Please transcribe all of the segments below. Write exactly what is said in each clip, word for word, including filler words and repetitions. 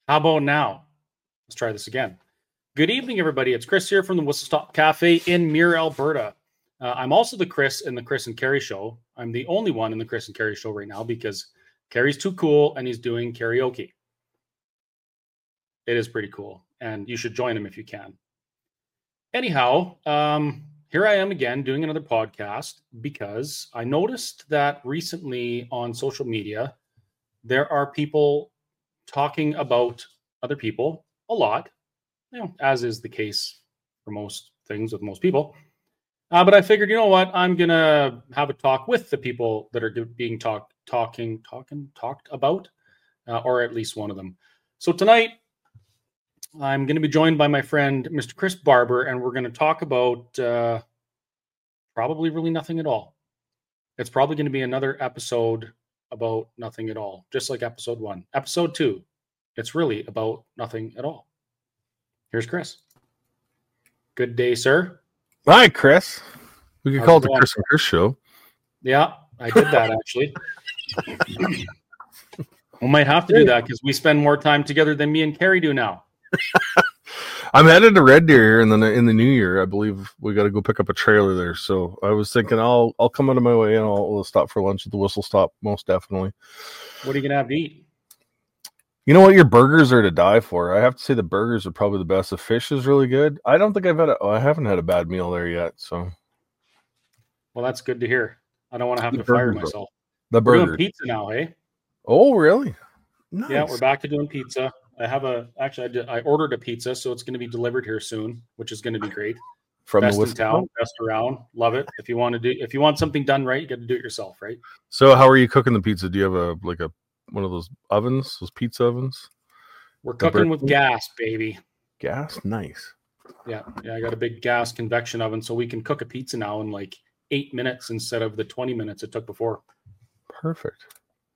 How about now? Let's try this again. Good evening, everybody. It's Chris here from the Whistle Stop Cafe in Muir, Alberta. Uh, I'm also the Chris in the Chris and Carrie show. I'm the only one in the Chris and Carrie show right now because Carrie's too cool and he's doing karaoke. It is pretty cool, and you should join him if you can. Anyhow, um, here I am again doing another podcast because I noticed that recently on social media, there are people talking about other people a lot, you know, as is the case for most things with most people. Uh, but I figured, you know what, I'm gonna have a talk with the people that are being talk, talking, talking, talked about, uh, or at least one of them. So tonight, I'm going to be joined by my friend, Mister Chris Barber, and we're going to talk about uh, probably really nothing at all. It's probably going to be another episode about nothing at all, just like episode one. Episode two, it's really about nothing at all. Here's Chris. Good day, sir. Hi, Chris. We could How's call it it the going? Chris and Chris show. Yeah, I did that actually. We might have to do that because we spend more time together than me and Carrie do now. I'm headed to Red Deer here in the in the new year. I believe we got to go pick up a trailer there. So I was thinking I'll I'll come out of my way and I'll, I'll stop for lunch at the Whistle Stop, most definitely. What are you gonna have to eat? You know what? Your burgers are to die for. I have to say the burgers are probably the best. The fish is really good. I don't think I've had a oh, I haven't had a bad meal there yet. So Well, that's good to hear. I don't want to have The to fire burgers, myself. the We're doing burger. pizza now, eh? Oh, really? Nice. Yeah, we're back to doing pizza. I have a actually I, did, I ordered a pizza, so it's going to be delivered here soon, which is going to be great. From Best the in Whistle town, Stop? best around. Love it. If you want to do, if you want something done right, you got to do it yourself, right? So how are you cooking the pizza? Do you have a like a one of those ovens, those pizza ovens? We're The cooking brick with gas, baby. Gas? Nice. Yeah, yeah. I got a big gas convection oven, so we can cook a pizza now in like eight minutes instead of the twenty minutes it took before. Perfect.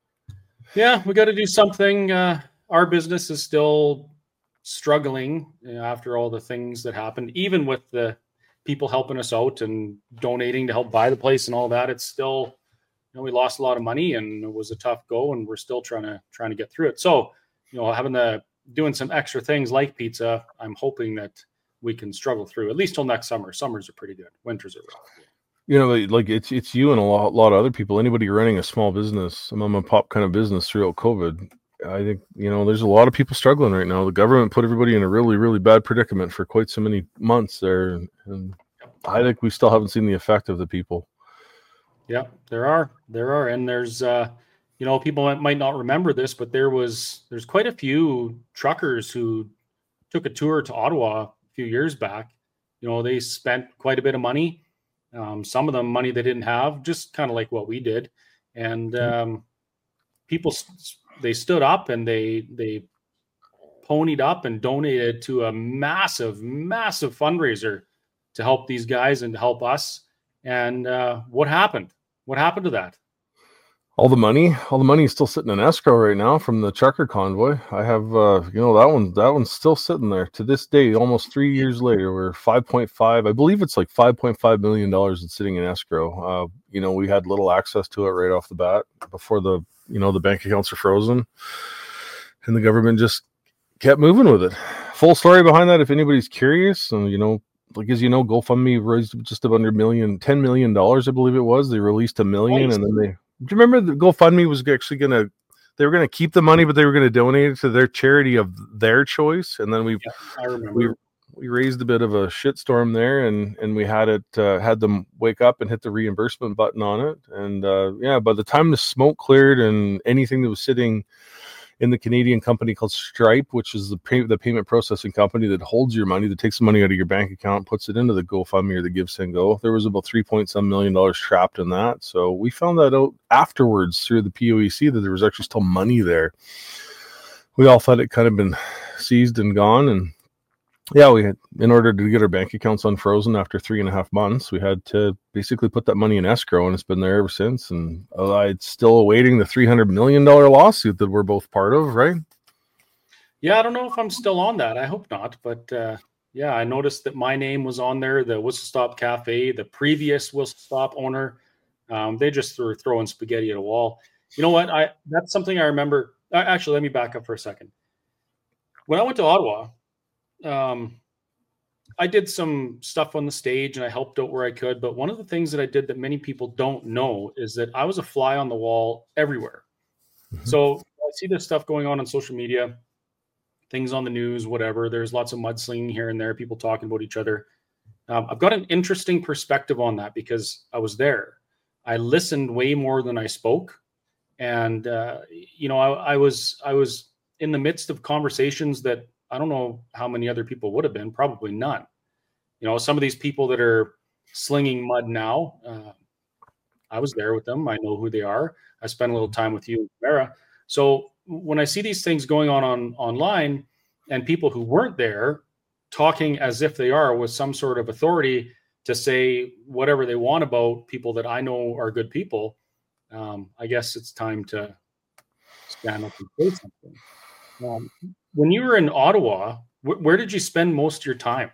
Yeah, we got to do something. Uh, our business is still struggling you know, after all the things that happened, even with the people helping us out and donating to help buy the place and all that. It's still, you know, we lost a lot of money and it was a tough go, and we're still trying to trying to get through it. So, you know, having the doing some extra things like pizza, I'm hoping that we can struggle through at least till next summer. Summers are pretty good. Winters are rough. You know, like it's it's you and a lot, lot of other people. Anybody running a small business, a mom and pop kind of business throughout COVID, I think you know there's a lot of people struggling right now. The government put everybody in a really really bad predicament for quite so many months there, and, and I think we still haven't seen the effect of the people. Yeah, there are, there are, and there's, uh, you know, people might, might not remember this, but there was, there's quite a few truckers who took a tour to Ottawa a few years back. You know, they spent quite a bit of money. Um, some of them money they didn't have, just kind of like what we did, and um, people they stood up and they they ponied up and donated to a massive, massive fundraiser to help these guys and to help us. And uh, what happened? What happened to that? All the money, all the money is still sitting in escrow right now from the trucker convoy. I have, uh, you know, that one, that one's still sitting there to this day. Almost three years later, we're five point five. I believe it's like five point five million dollars that's sitting in escrow. Uh, you know, we had little access to it right off the bat before the, you know, the bank accounts are frozen, and the government just kept moving with it. Full story behind that, if anybody's curious, and you know. Like, as you know, GoFundMe raised just about under a million, ten million dollars, I believe it was. They released a million, Nice. and then they. Do you remember the GoFundMe was actually going to? They were going to keep the money, but they were going to donate it to their charity of their choice. And then we, Yeah, I remember. we, we raised a bit of a shitstorm there, and and we had it uh, had them wake up and hit the reimbursement button on it. And uh, yeah, by the time the smoke cleared and anything that was sitting in the Canadian company called Stripe, which is the pay, the payment processing company that holds your money, that takes the money out of your bank account, puts it into the GoFundMe or the Give Send Go. There was about three point some million dollars trapped in that. So we found that out afterwards through the P O E C that there was actually still money there. We all thought it kind of been seized and gone, and yeah, we had, in order to get our bank accounts unfrozen after three and a half months, we had to basically put that money in escrow, and it's been there ever since. And uh, I'm still awaiting the three hundred million dollars lawsuit that we're both part of, right? Yeah, I don't know if I'm still on that. I hope not. But uh, yeah, I noticed that my name was on there, the Whistle Stop Cafe, the previous Whistle Stop owner. Um, they just were throwing spaghetti at a wall. You know what? I That's something I remember. Uh, actually, let me back up for a second. when I went to Ottawa, um, I did some stuff on the stage and I helped out where I could. But one of the things that I did that many people don't know is that I was a fly on the wall everywhere. Mm-hmm. So I see this stuff going on on social media, things on the news, whatever. There's lots of mudslinging here and there, people talking about each other. Um, I've got an interesting perspective on that because I was there. I listened way more than I spoke. And, uh, you know, I, I was I was in the midst of conversations that I don't know how many other people would have been, probably none. You know, some of these people that are slinging mud now, uh, I was there with them. I know who they are. I spent a little time with you, Vera. So when I see these things going on, on online and people who weren't there talking as if they are with some sort of authority to say whatever they want about people that I know are good people, um, I guess it's time to stand up and say something. Um, when you were in Ottawa, wh- where did you spend most of your time?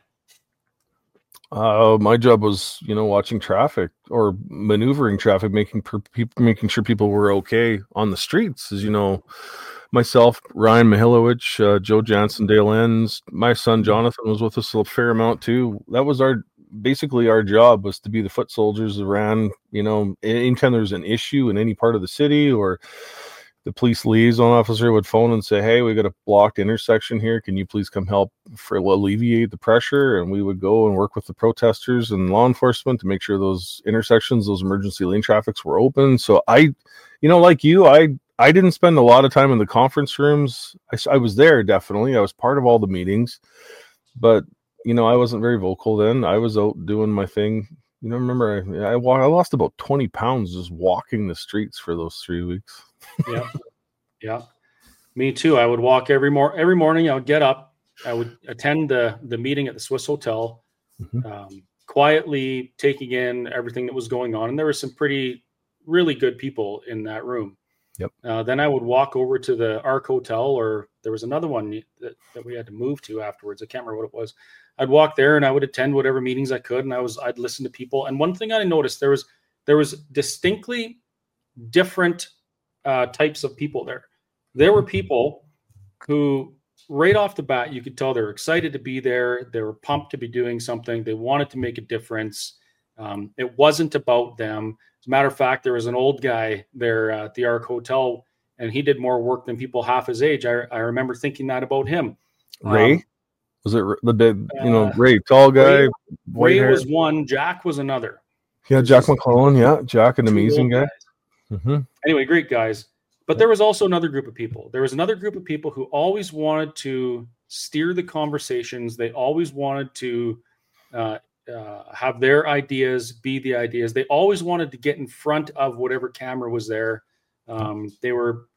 Uh, my job was, you know, watching traffic or maneuvering traffic, making per- people, making sure people were okay on the streets. As you know, myself, Ryan Mihilowicz, uh, Joe Jansen, Dale Enns, my son Jonathan was with us a fair amount too. That was our basically our job was to be the foot soldiers around. You know, anytime there was an issue in any part of the city, or the police liaison officer would phone and say, "Hey, we got a blocked intersection here. Can you please come help for alleviate the pressure?" And we would go and work with the protesters and law enforcement to make sure those intersections, those emergency lane traffics were open. So I, you know, like you, I, I didn't spend a lot of time in the conference rooms. I, I was there, definitely. I was part of all the meetings, but you know, I wasn't very vocal then. I was out doing my thing. You know, remember I, I, I lost about twenty pounds just walking the streets for those three weeks. Yeah. Yeah. Me too. I would walk every mor- every morning. I would get up. I would attend the, the meeting at the Swiss Hotel, mm-hmm. um, quietly taking in everything that was going on. And there were some pretty, really good people in that room. Yep. Uh, then I would walk over to the Arc Hotel, or there was another one that, that we had to move to afterwards. I can't remember what it was. I'd walk there and I would attend whatever meetings I could. And I was, I'd listen to people. And one thing I noticed, there was, there was distinctly different uh, types of people there. There were people who right off the bat, you could tell they were excited to be there. They were pumped to be doing something. They wanted to make a difference. Um, it wasn't about them. As a matter of fact, there was an old guy there at the Arc Hotel, and he did more work than people half his age. I, I remember thinking that about him. Ray? Um, was it the big, you know, uh, Ray, tall guy? Ray, Ray was one. Jack was another. Yeah, Jack McClellan. Yeah, Jack, an amazing guy. Mm-hmm. Anyway, great guys. But there was also another group of people. There was another group of people who always wanted to steer the conversations. They always wanted to uh, uh, have their ideas be the ideas. They always wanted to get in front of whatever camera was there. Um, they were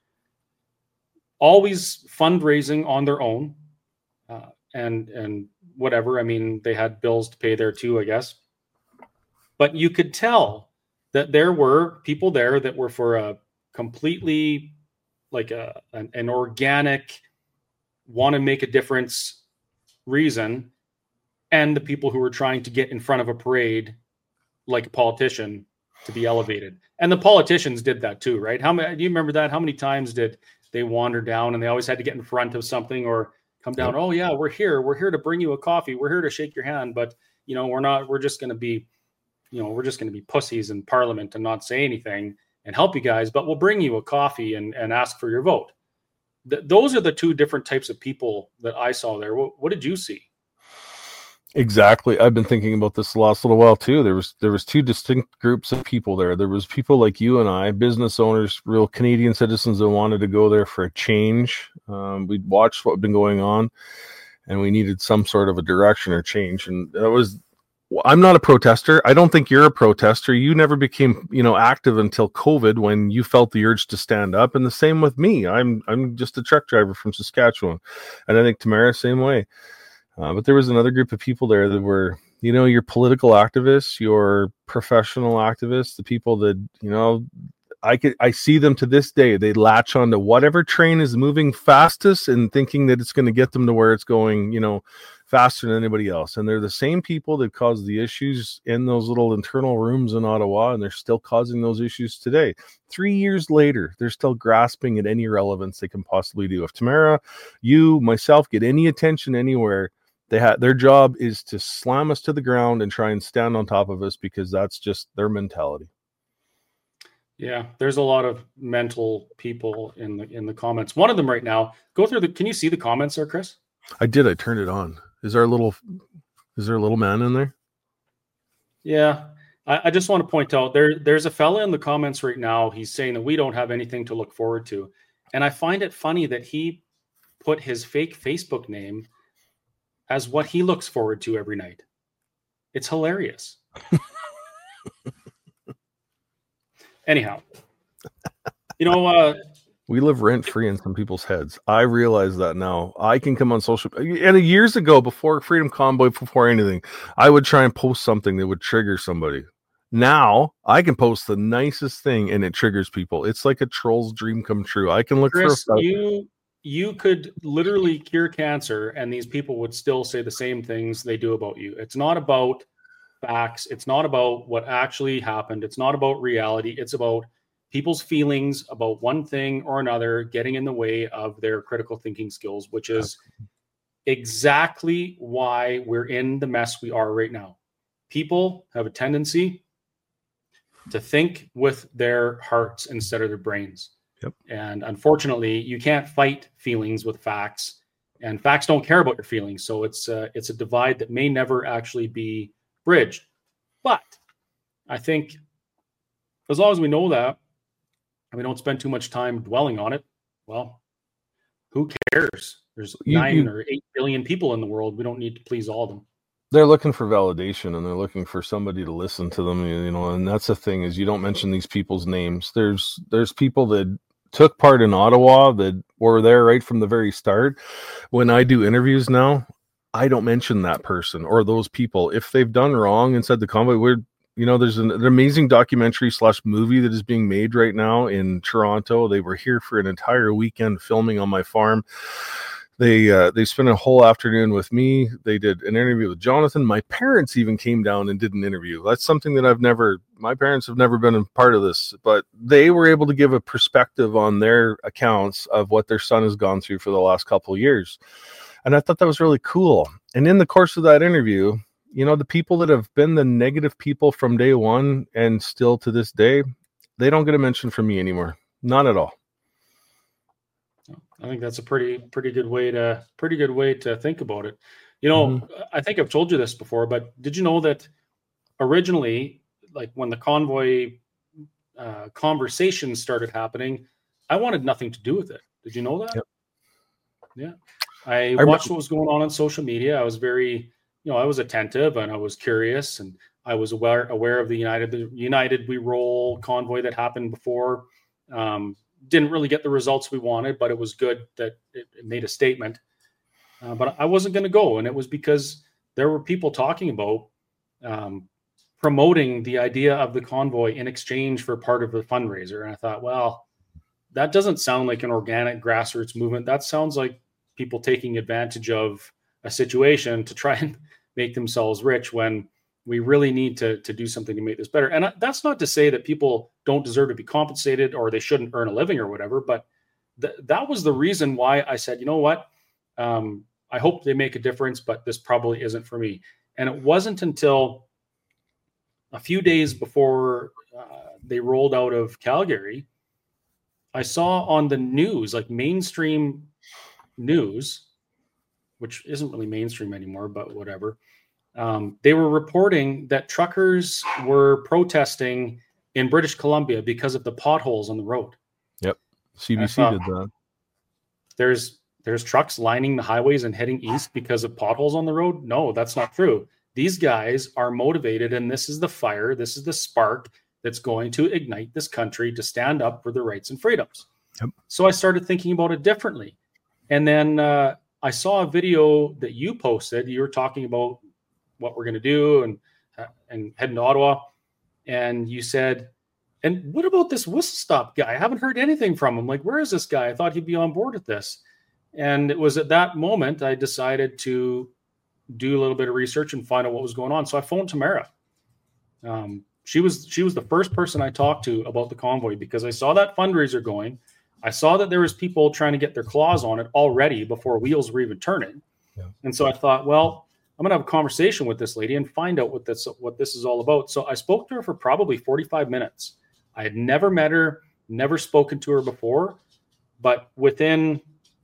always fundraising on their own uh, and and whatever. I mean, they had bills to pay there too, I guess. But you could tell that there were people there that were for a completely like a an, an organic want to make a difference reason, and the people who were trying to get in front of a parade like a politician to be elevated. And the politicians did that too, right? How many do you remember that? How many times did they wander down and they always had to get in front of something or come down? Yep. Oh yeah, we're here. We're here to bring you a coffee. We're here to shake your hand, but you know, we're not, we're just going to be, you know, we're just going to be pussies in Parliament and not say anything and help you guys, but we'll bring you a coffee and, and ask for your vote. Th- those are the two different types of people that I saw there. What, what did you see? Exactly. I've been thinking about this the last little while too. There was there was two distinct groups of people there. There was people like you and I, business owners, real Canadian citizens that wanted to go there for a change. Um, we'd watched what had been going on, and we needed some sort of a direction or change. And that was. I'm not a protester. I don't think you're a protester. You never became, you know, active until COVID when you felt the urge to stand up. And the same with me. I'm I'm just a truck driver from Saskatchewan, and I think Tamara same way. Uh, but there was another group of people there that were, you know, your political activists, your professional activists, the people that, you know, I could I see them to this day. They latch onto whatever train is moving fastest and thinking that it's going to get them to where it's going, you know, faster than anybody else. And they're the same people that caused the issues in those little internal rooms in Ottawa, and they're still causing those issues today. Three years later, they're still grasping at any relevance they can possibly do. If Tamara, you, myself get any attention anywhere, they ha- their job is to slam us to the ground and try and stand on top of us, because that's just their mentality. Yeah, there's a lot of mental people in the in the comments. One of them right now, go through the, can you see the comments there, Chris? I did. I turned it on. Is there a little, is there a little man in there? Yeah. I, I just want to point out there, there's a fella in the comments right now. He's saying that we don't have anything to look forward to. And I find it funny that he put his fake Facebook name as what he looks forward to every night. It's hilarious. Anyhow, you know, uh, we live rent free in some people's heads. I realize that now. I can come on social, and years ago, before Freedom Convoy, before anything, I would try and post something that would trigger somebody. Now I can post the nicest thing and it triggers people. It's like a troll's dream come true. I can look Chris, for a you. You could literally cure cancer, and these people would still say the same things they do about you. It's not about facts. It's not about what actually happened. It's not about reality. It's about people's feelings about one thing or another getting in the way of their critical thinking skills, which is exactly why we're in the mess we are right now. People have a tendency to think with their hearts instead of their brains. Yep. And unfortunately, you can't fight feelings with facts, and facts don't care about your feelings. So it's uh, it's a divide that may never actually be bridged. But I think as long as we know that, and we don't spend too much time dwelling on it, well, who cares? There's You- nine you- or eight billion people in the world. We don't need to please all of them. they're looking for validation, and they're looking for somebody to listen to them, you know, and that's the thing, is you don't mention these people's names. There's there's people that took part in Ottawa that were there right from the very start. When I do interviews now, I don't mention that person or those people. If they've done wrong inside the convoy, we're, you know, there's an, an amazing documentary slash movie that is being made right now in Toronto. They were here for an entire weekend filming on my farm. They uh, they spent a whole afternoon with me. They did an interview with Jonathan. My parents even came down and did an interview. That's something that I've never, my parents have never been a part of this, but they were able to give a perspective on their accounts of what their son has gone through for the last couple of years. And I thought that was really cool. And in the course of that interview, you know, the people that have been the negative people from day one and still to this day, they don't get a mention from me anymore. Not at all. I think that's a pretty pretty good way to pretty good way to think about it. You know, Mhm. I think I've told you this before, but did you know that originally, like when the convoy uh, conversations started happening, I wanted nothing to do with it. Did you know that? Yep. Yeah. I I watched rem- what was going on on social media. I was very, you know, I was attentive and I was curious, and I was aware aware of the United the United We Roll convoy that happened before. Um, didn't really get the results we wanted, but it was good that it, it made a statement. Uh, but I wasn't going to go, and it was because there were people talking about um, promoting the idea of the convoy in exchange for part of the fundraiser. And I thought, well, that doesn't sound like an organic grassroots movement. That sounds like people taking advantage of a situation to try and make themselves rich when we really need to, to do something to make this better. And that's not to say that people don't deserve to be compensated or they shouldn't earn a living or whatever, but th- that was the reason why I said, you know what, um, I hope they make a difference, but this probably isn't for me. And it wasn't until a few days before uh, they rolled out of Calgary, I saw on the news, like mainstream news, which isn't really mainstream anymore, but whatever. Um, they were reporting that truckers were protesting in British Columbia because of the potholes on the road. Yep. C B C thought, did that. There's there's trucks lining the highways and heading east because of potholes on the road. No, that's not true. These guys are motivated, and this is the fire, this is the spark that's going to ignite this country to stand up for their rights and freedoms. Yep. So I started thinking about it differently. And then uh, I saw a video that you posted. You were talking about what we're going to do and uh, and heading to Ottawa. And you said, and what about this whistle stop guy? I haven't heard anything from him. Like, where is this guy? I thought he'd be on board with this. And it was at that moment I decided to do a little bit of research and find out what was going on. So I phoned Tamara. Um, she was she was the first person I talked to about the convoy, because I saw that fundraiser going. I saw that there was people trying to get their claws on it already before wheels were even turning. Yeah. And so I thought, well, I'm going to have a conversation with this lady and find out what this what this is all about. So I spoke to her for probably forty-five minutes. I had never met her, never spoken to her before, but within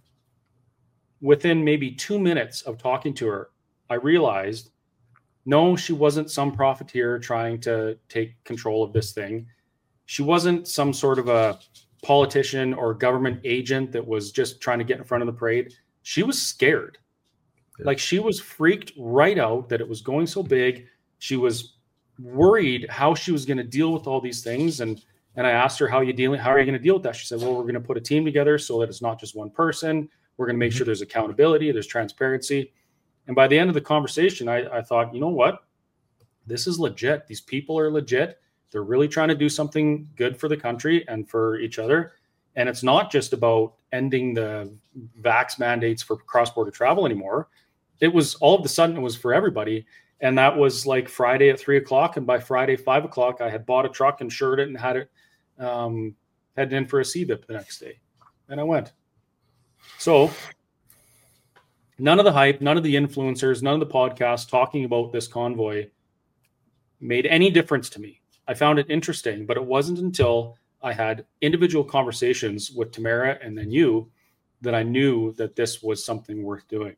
within maybe two minutes of talking to her, I realized, no, she wasn't some profiteer trying to take control of this thing. She wasn't some sort of a politician or government agent that was just trying to get in front of the parade. She was scared. Yeah. Like, she was freaked right out that it was going so big. She was worried how she was going to deal with all these things. And and I asked her, how are you dealing? How are you going to deal with that? She said, well, we're going to put a team together so that it's not just one person. We're going to make mm-hmm. sure there's accountability, there's transparency. And by the end of the conversation, I, I thought, you know what? This is legit. These people are legit. They're really trying to do something good for the country and for each other. And it's not just about ending the vax mandates for cross-border travel anymore. It was all of a sudden, it was for everybody. And that was like Friday at three o'clock. And by Friday, five o'clock, I had bought a truck, insured it, and had it um, headed in for a C B I P the next day. And I went. So none of the hype, none of the influencers, none of the podcasts talking about this convoy made any difference to me. I found it interesting, but it wasn't until I had individual conversations with Tamara and then you that I knew that this was something worth doing.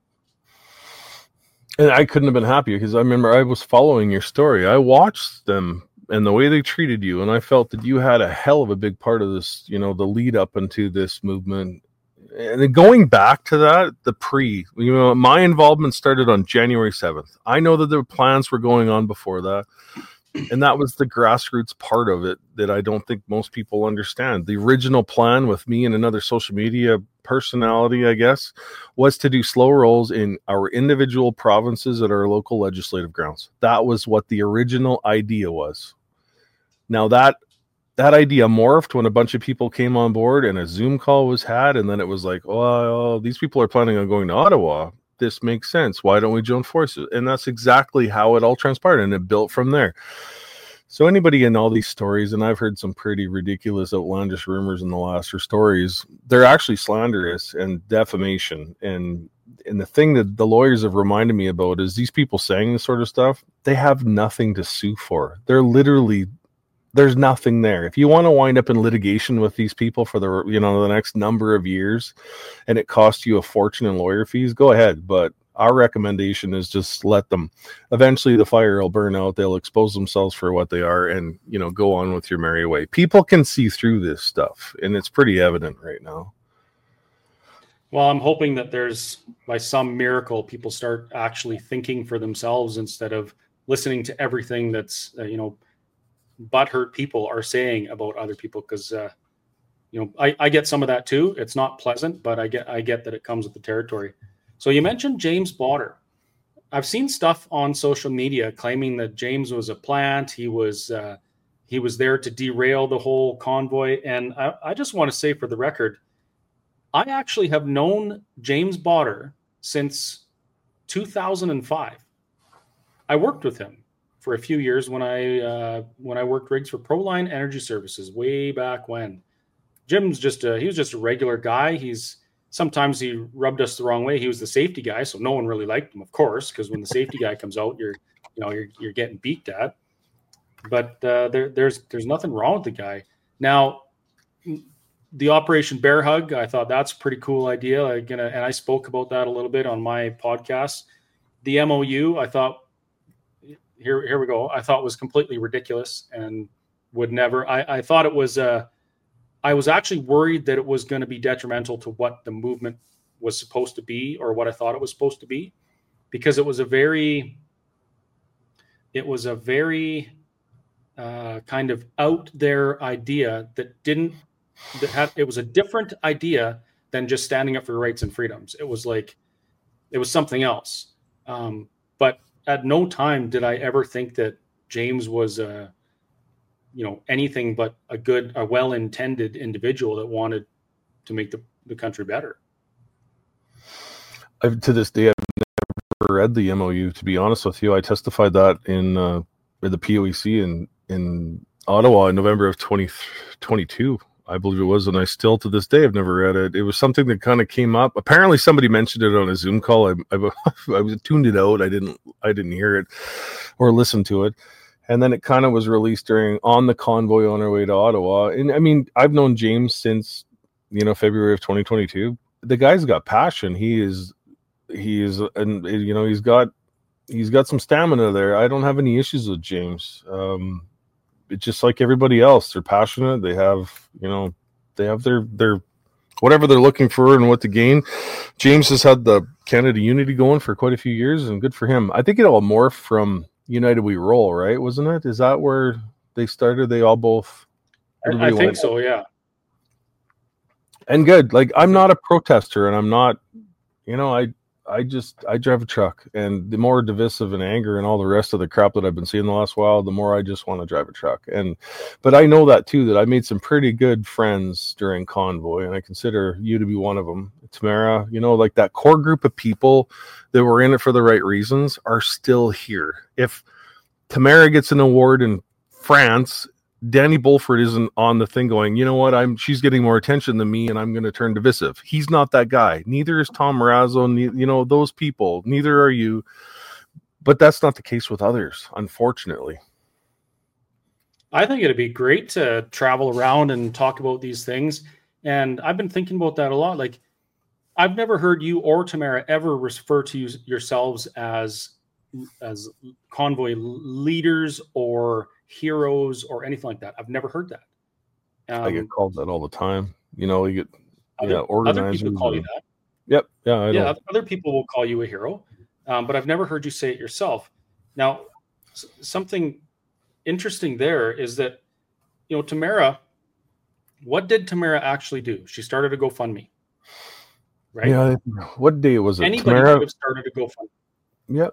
And I couldn't have been happier, because I remember I was following your story. I watched them and the way they treated you, and I felt that you had a hell of a big part of this, you know, the lead up into this movement. And then going back to that, the pre, you know, my involvement started on January seventh. I know that the plans were going on before that. And that was the grassroots part of it that I don't think most people understand. The original plan with me and another social media personality, I guess, was to do slow rolls in our individual provinces at our local legislative grounds. That was what the original idea was. Now that that idea morphed when a bunch of people came on board and a Zoom call was had. And then it was like, oh, these people are planning on going to Ottawa. This makes sense. Why don't we join forces? And that's exactly how it all transpired, and it built from there. So anybody in all these stories, and I've heard some pretty ridiculous, outlandish rumors in the last or stories, they're actually slanderous and defamation. And and the thing that the lawyers have reminded me about is these people saying this sort of stuff, they have nothing to sue for. They're literally, there's nothing there. If you want to wind up in litigation with these people for the, you know, the next number of years, and it costs you a fortune in lawyer fees, go ahead. But our recommendation is just let them. Eventually the fire will burn out. They'll expose themselves for what they are, and, you know, go on with your merry way. People can see through this stuff, and it's pretty evident right now. Well, I'm hoping that there's, by some miracle, people start actually thinking for themselves instead of listening to everything that's, uh, you know, butthurt people are saying about other people. Because, uh, you know, I, I get some of that too. It's not pleasant, but I get I get that it comes with the territory. So you mentioned James Botter. I've seen stuff on social media claiming that James was a plant. He was uh, he was there to derail the whole convoy. And I, I just want to say, for the record, I actually have known James Botter since two thousand five. I worked with him for a few years when I uh, when I worked rigs for Proline Energy Services way back when. Jim's just a, he was just a regular guy. He's sometimes he rubbed us the wrong way. He was the safety guy, so no one really liked him, of course, because when the safety guy comes out, you're you know you're you're getting beat at. But uh, there there's there's nothing wrong with the guy. Now, the Operation Bear Hug, I thought that's a pretty cool idea. I gonna and I spoke about that a little bit on my podcast. The M O U, I thought. Here, here we go. I thought was completely ridiculous and would never. I, I thought it was. Uh, I was actually worried that it was going to be detrimental to what the movement was supposed to be, or what I thought it was supposed to be, because it was a very. It was a very uh, kind of out there idea that didn't. That had, it was a different idea than just standing up for rights and freedoms. It was like, it was something else. Um, but at no time did I ever think that James was a, you know, anything but a good, a well-intended individual that wanted to make the, the country better. I've, to this day, I've read the M O U, to be honest with you. I testified that in uh, in the P O E C in in Ottawa in November of twenty twenty-two, I believe it was, and I still to this day have never read it. It was something that kind of came up. Apparently, somebody mentioned it on a Zoom call. I I, I was tuned it out. I didn't I didn't hear it or listen to it. And then it kind of was released during on the convoy on our way to Ottawa. And I mean, I've known James since, you know, February of twenty twenty-two. The guy's got passion. He is, he is, and you know, he's got, he's got some stamina there. I don't have any issues with James. Um, it's just like everybody else. They're passionate. They have, you know, they have their, their, whatever they're looking for and what to gain. James has had the Canada Unity going for quite a few years, and good for him. I think it all morphed from United We Roll, right? Wasn't it? Is that where they started? They all both. I, I think so, yeah. And good. Like, I'm not a protester, and I'm not, you know, I I just I drive a truck, and the more divisive and anger and all the rest of the crap that I've been seeing the last while, the more I just want to drive a truck. And but I know that too, that I made some pretty good friends during convoy, and I consider you to be one of them. Tamara, you know, like that core group of people that were in it for the right reasons are still here. If Tamara gets an award in France, Danny Bulford isn't on the thing going, you know what, I'm she's getting more attention than me and I'm going to turn divisive. He's not that guy. Neither is Tom Marazzo, ne- you know, those people. Neither are you. But that's not the case with others, unfortunately. I think it'd be great to travel around and talk about these things. And I've been thinking about that a lot. Like, I've never heard you or Tamara ever refer to you, yourselves as as convoy leaders or heroes or anything like that. I've never heard that. Um, I get called that all the time. You know, you get other, yeah, organizers. Other people call and, you that. Yep. Yeah. I yeah. know. Other people will call you a hero, um, but I've never heard you say it yourself. Now, s- something interesting there is that, you know, Tamara. What did Tamara actually do? She started a GoFundMe. Right? Yeah. What day was it? Anybody Tamara? could have started a GoFundMe. Yep.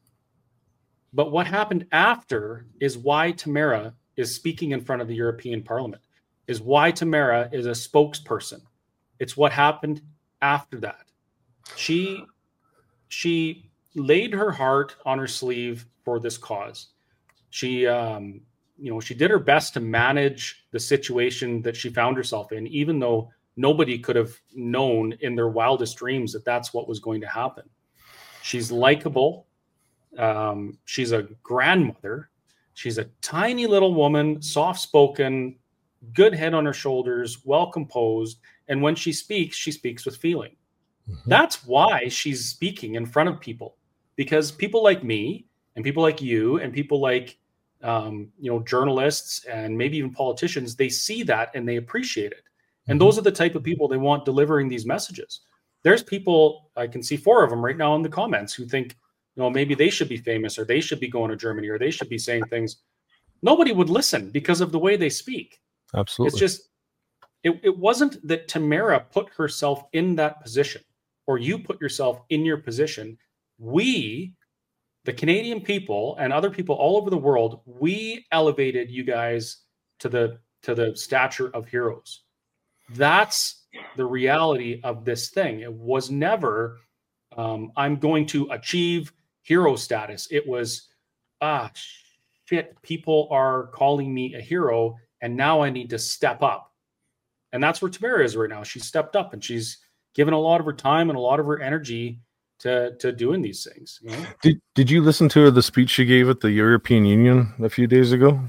But what happened after is why Tamara is speaking in front of the European Parliament, is why Tamara is a spokesperson. It's what happened after that. She she laid her heart on her sleeve for this cause. She um, you know, she did her best to manage the situation that she found herself in, even though nobody could have known in their wildest dreams that that's what was going to happen. She's likable. Um, she's a grandmother. She's a tiny little woman, soft-spoken, good head on her shoulders, well-composed. And when she speaks, she speaks with feeling. Mm-hmm. That's why she's speaking in front of people, because people like me and people like you and people like, um, you know, journalists and maybe even politicians, they see that and they appreciate it. And mm-hmm. those are the type of people they want delivering these messages. There's people, I can see four of them right now in the comments, who think, you know, maybe they should be famous or they should be going to Germany or they should be saying things. Nobody would listen because of the way they speak. Absolutely. It's just, it, it wasn't that Tamara put herself in that position or you put yourself in your position. We, the Canadian people and other people all over the world, we elevated you guys to the to the stature of heroes. That's the reality of this thing. It was never, um, I'm going to achieve hero status. It was, ah, shit, people are calling me a hero, and now I need to step up. And that's where Tamara is right now. She's stepped up, and she's given a lot of her time and a lot of her energy to to doing these things. You know? Did Did you listen to the speech she gave at the European Union a few days ago?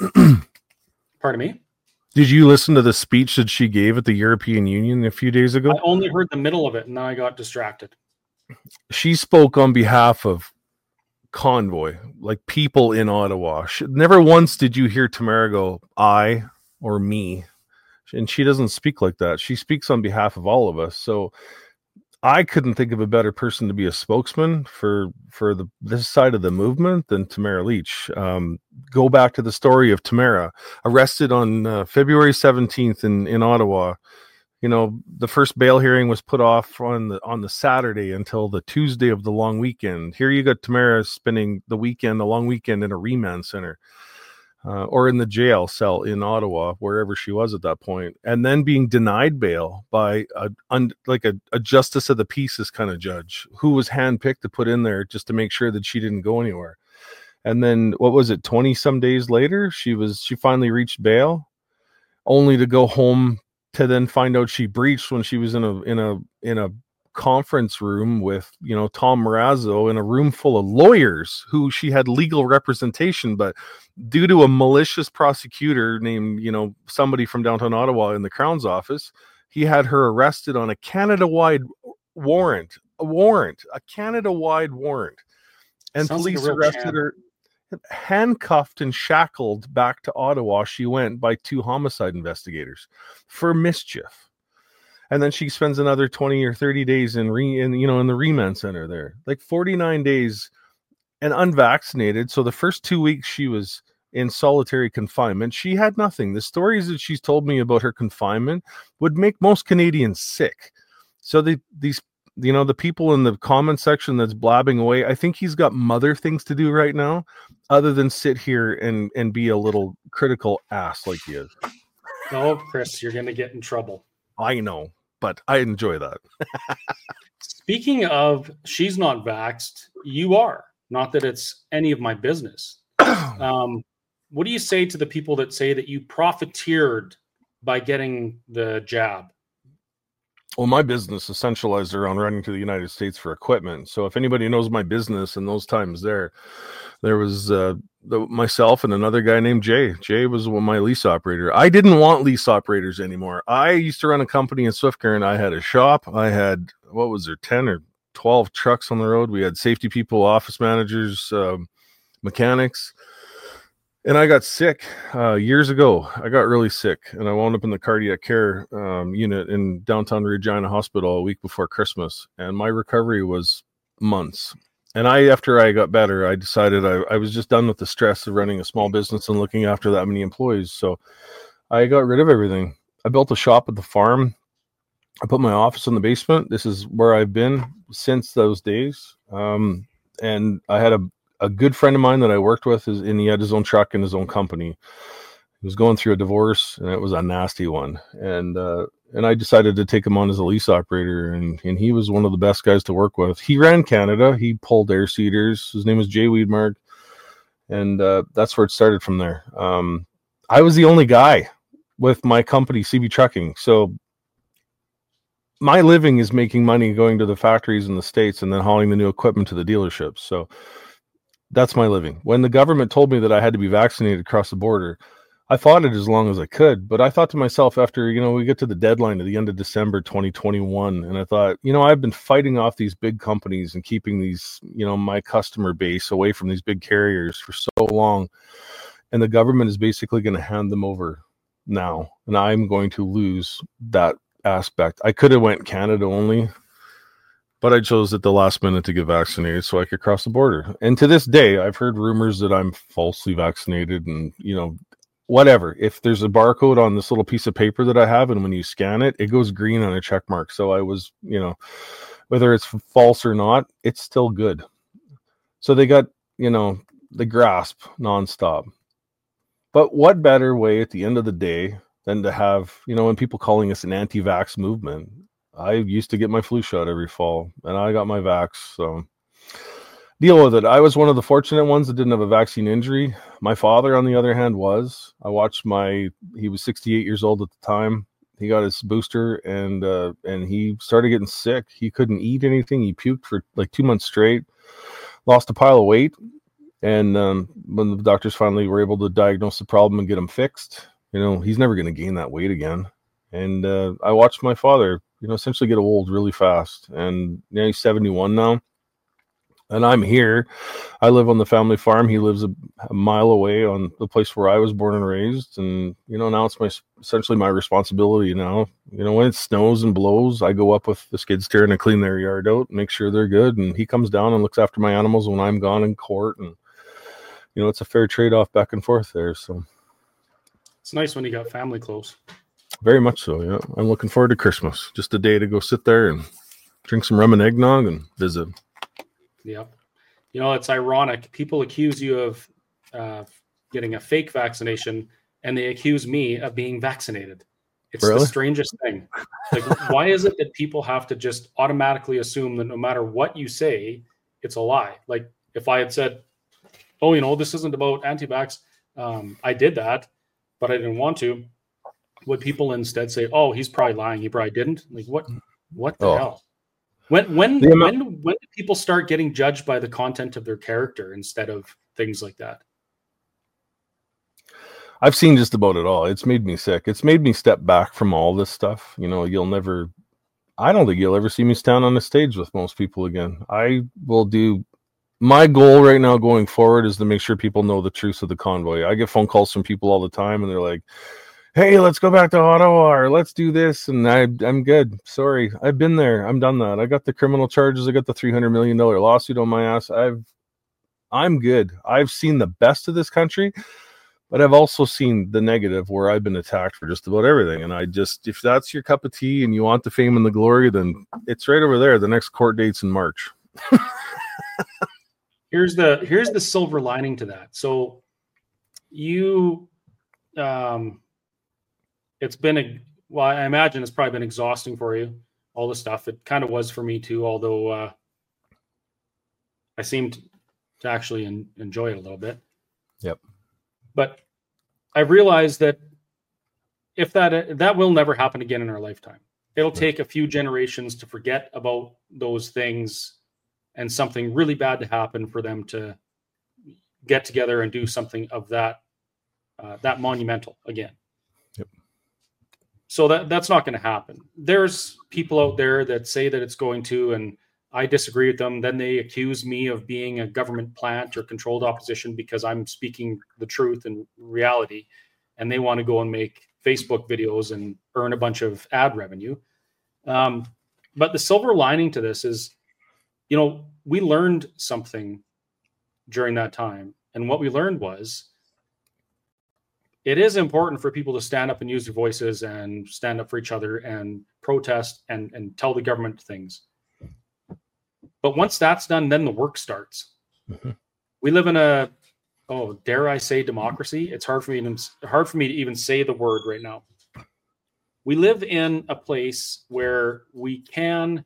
Pardon me? Did you listen to the speech that she gave at the European Union a few days ago? I only heard the middle of it, and then I got distracted. She spoke on behalf of convoy, like people in Ottawa. She, never once did you hear Tamara go, I or me. And she doesn't speak like that. She speaks on behalf of all of us. So I couldn't think of a better person to be a spokesman for for the this side of the movement than Tamara Lich. Um, go back to the story of Tamara, arrested on uh, February seventeenth in, in Ottawa. You know, the first bail hearing was put off on the on the Saturday until the Tuesday of the long weekend. Here you got Tamara spending the weekend, the long weekend in a remand center. uh, or in the jail cell in Ottawa, wherever she was at that point, and then being denied bail by a un, like a, a justice of the peace kind of judge who was handpicked to put in there just to make sure that she didn't go anywhere. And then what was it, twenty some days later, she was she finally reached bail, only to go home to then find out she breached when she was in a in a in a conference room with, you know, Tom Marazzo, in a room full of lawyers who she had legal representation, but due to a malicious prosecutor named, you know, somebody from downtown Ottawa in the Crown's office, he had her arrested on a Canada-wide warrant, a warrant, a Canada-wide warrant. And Sounds police like a real arrested champ. her, handcuffed and shackled back to Ottawa. She went by two homicide investigators for mischief. And then she spends another twenty or thirty days in re in, you know, in the remand center there, like forty-nine days, and unvaccinated. So the first two weeks she was in solitary confinement. She had nothing. The stories that she's told me about her confinement would make most Canadians sick. So the, these, you know, the people in the comment section that's blabbing away, I think he's got mother things to do right now other than sit here and, and be a little critical ass like he is. No, Chris, you're going to get in trouble. I know, but I enjoy that. Speaking of she's not vaxxed, you are. Not that it's any of my business. Um, what do you say to the people that say that you profiteered by getting the jab? Well, my business is centralized around running to the United States for equipment. So if anybody knows my business in those times there, there was uh, the, myself and another guy named Jay. Jay was my lease operator. I didn't want lease operators anymore. I used to run a company in Swift Current. I had a shop. I had, what was there, ten or twelve trucks on the road. We had safety people, office managers, um, mechanics. And I got sick uh, years ago. I got really sick, and I wound up in the cardiac care um, unit in downtown Regina Hospital a week before Christmas. And my recovery was months. And I, after I got better, I decided I, I was just done with the stress of running a small business and looking after that many employees. So I got rid of everything. I built a shop at the farm. I put my office in the basement. This is where I've been since those days. Um, and I had a A good friend of mine that I worked with, is, and he had his own truck and his own company. He was going through a divorce, and it was a nasty one. And uh, and I decided to take him on as a lease operator, and, and he was one of the best guys to work with. He ran Canada. He pulled air seeders. His name was Jay Weedmark, and uh, that's where it started from there. Um, I was the only guy with my company, C B Trucking. So my living is making money going to the factories in the States and then hauling the new equipment to the dealerships. So that's my living. When the government told me that I had to be vaccinated across the border, I fought it as long as I could. But I thought to myself, after, you know, we get to the deadline at the end of December twenty twenty-one, and I thought, you know, I've been fighting off these big companies and keeping these, you know, my customer base away from these big carriers for so long. And the government is basically going to hand them over now. And I'm going to lose that aspect. I could have went Canada only, but I chose at the last minute to get vaccinated so I could cross the border. And to this day, I've heard rumors that I'm falsely vaccinated and, you know, whatever. If there's a barcode on this little piece of paper that I have, and when you scan it, it goes green on a check mark. So I was, you know, whether it's false or not, it's still good. So they got, you know, the grasp nonstop. But what better way at the end of the day than to have, you know, when people calling us an anti-vax movement? I used to get my flu shot every fall, and I got my vax, so deal with it. I was one of the fortunate ones that didn't have a vaccine injury. My father, on the other hand, was. I watched my, he was sixty-eight years old at the time. He got his booster, and uh, and he started getting sick. He couldn't eat anything. He puked for like two months straight, lost a pile of weight. And um, when the doctors finally were able to diagnose the problem and get him fixed, you know, he's never going to gain that weight again. And uh, I watched my father, you know, essentially get old really fast. And you know, he's seventy-one now. And I'm here. I live on the family farm. He lives a, a mile away on the place where I was born and raised. And, you know, now it's my essentially my responsibility now. You know, when it snows and blows, I go up with the skid steer and I clean their yard out, make sure they're good. And he comes down and looks after my animals when I'm gone in court. And, you know, it's a fair trade-off back and forth there. So it's nice when you got family close. Very much so, yeah. I'm looking forward to Christmas. Just a day to go sit there and drink some rum and eggnog and visit. Yeah. You know, it's ironic. People accuse you of uh, getting a fake vaccination, and they accuse me of being vaccinated. It's Really? the strangest thing. Like, why is it that people have to just automatically assume that no matter what you say, it's a lie? Like, if I had said, oh, you know, this isn't about anti-vax, um, I did that, but I didn't want to, would people instead say, oh, he's probably lying, he probably didn't? Like, what what the Oh. hell? When when The amount- when when do people start getting judged by the content of their character instead of things like that? I've seen just about it all. It's made me sick. It's made me step back from all this stuff. You know, you'll never, I don't think you'll ever see me stand on a stage with most people again. I will do, my goal right now going forward is to make sure people know the truth of the convoy. I get phone calls from people all the time and they're like, hey, let's go back to Ottawa or let's do this. And I, I'm good. Sorry. I've been there. I'm done that. I got the criminal charges. I got the three hundred million dollars lawsuit on my ass. I've, I'm good. I've seen the best of this country. But I've also seen the negative where I've been attacked for just about everything. And I just, if that's your cup of tea and you want the fame and the glory, then it's right over there. The next court date's in March. Here's the here's the silver lining to that. So you, um, it's been a, well, I imagine it's probably been exhausting for you, all the stuff. It kind of was for me too, although uh, I seemed to actually en- enjoy it a little bit. Yep. But I've realized that if that that will never happen again in our lifetime. It'll take a few generations to forget about those things and something really bad to happen for them to get together and do something of that uh, that monumental again. Yep. So that that's not going to happen. There's people out there that say that it's going to, and I disagree with them. Then they accuse me of being a government plant or controlled opposition because I'm speaking the truth and reality. And they want to go and make Facebook videos and earn a bunch of ad revenue. Um, but the silver lining to this is, you know, we learned something during that time. And what we learned was it is important for people to stand up and use their voices and stand up for each other and protest and, and tell the government things. But once that's done, then the work starts. Mm-hmm. We live in a, oh, dare I say democracy? It's hard for me to, hard for me to even say the word right now. We live in a place where we can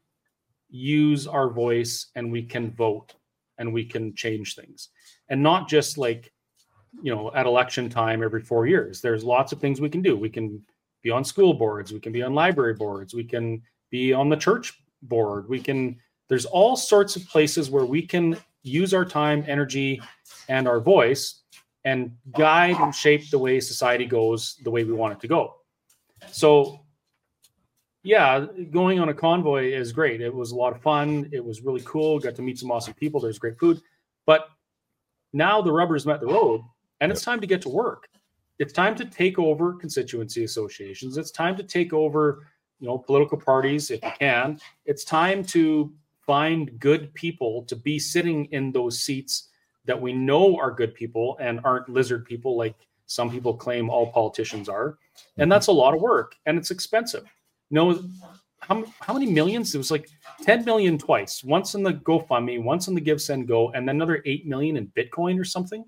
use our voice and we can vote and we can change things. And not just like, you know, at election time every four years. There's lots of things we can do. We can be on school boards. We can be on library boards. We can be on the church board. We can... There's all sorts of places where we can use our time, energy, and our voice and guide and shape the way society goes the way we want it to go. So, yeah, going on a convoy is great. It was a lot of fun. It was really cool. Got to meet some awesome people. There's great food. But now the rubber's met the road, and it's time to get to work. It's time to take over constituency associations. It's time to take over, you know, political parties if you can. It's time to find good people to be sitting in those seats that we know are good people and aren't lizard people like some people claim all politicians are. And that's a lot of work and it's expensive. You know, how, how many millions? It was like ten million twice, once in the GoFundMe, once in the Give, Send, Go, and then another eight million in Bitcoin or something.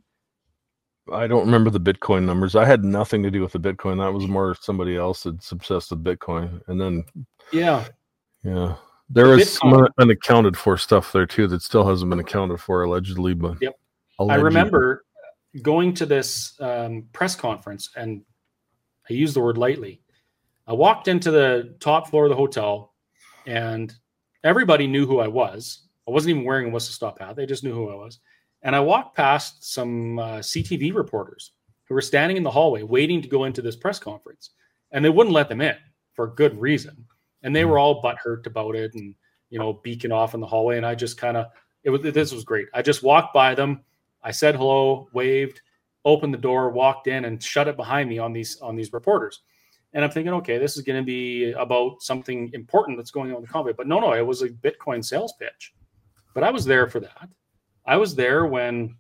I don't remember the Bitcoin numbers. I had nothing to do with the Bitcoin. That was more somebody else that's obsessed with Bitcoin. And then, yeah, yeah. There the is Bitcoin, some unaccounted for stuff there too that still hasn't been accounted for allegedly. But yep, allegedly. I remember going to this um, press conference, and I use the word lightly. I walked into the top floor of the hotel, and everybody knew who I was. I wasn't even wearing a whistle stop hat; they just knew who I was. And I walked past some uh, C T V reporters who were standing in the hallway waiting to go into this press conference, and they wouldn't let them in for good reason. And they were all butthurt about it and, you know, beaking off in the hallway. And I just kind of, it was, this was great. I just walked by them. I said hello, waved, opened the door, walked in and shut it behind me on these, on these reporters. And I'm thinking, okay, this is going to be about something important that's going on in the convoy. But no, no, it was a Bitcoin sales pitch. But I was there for that. I was there when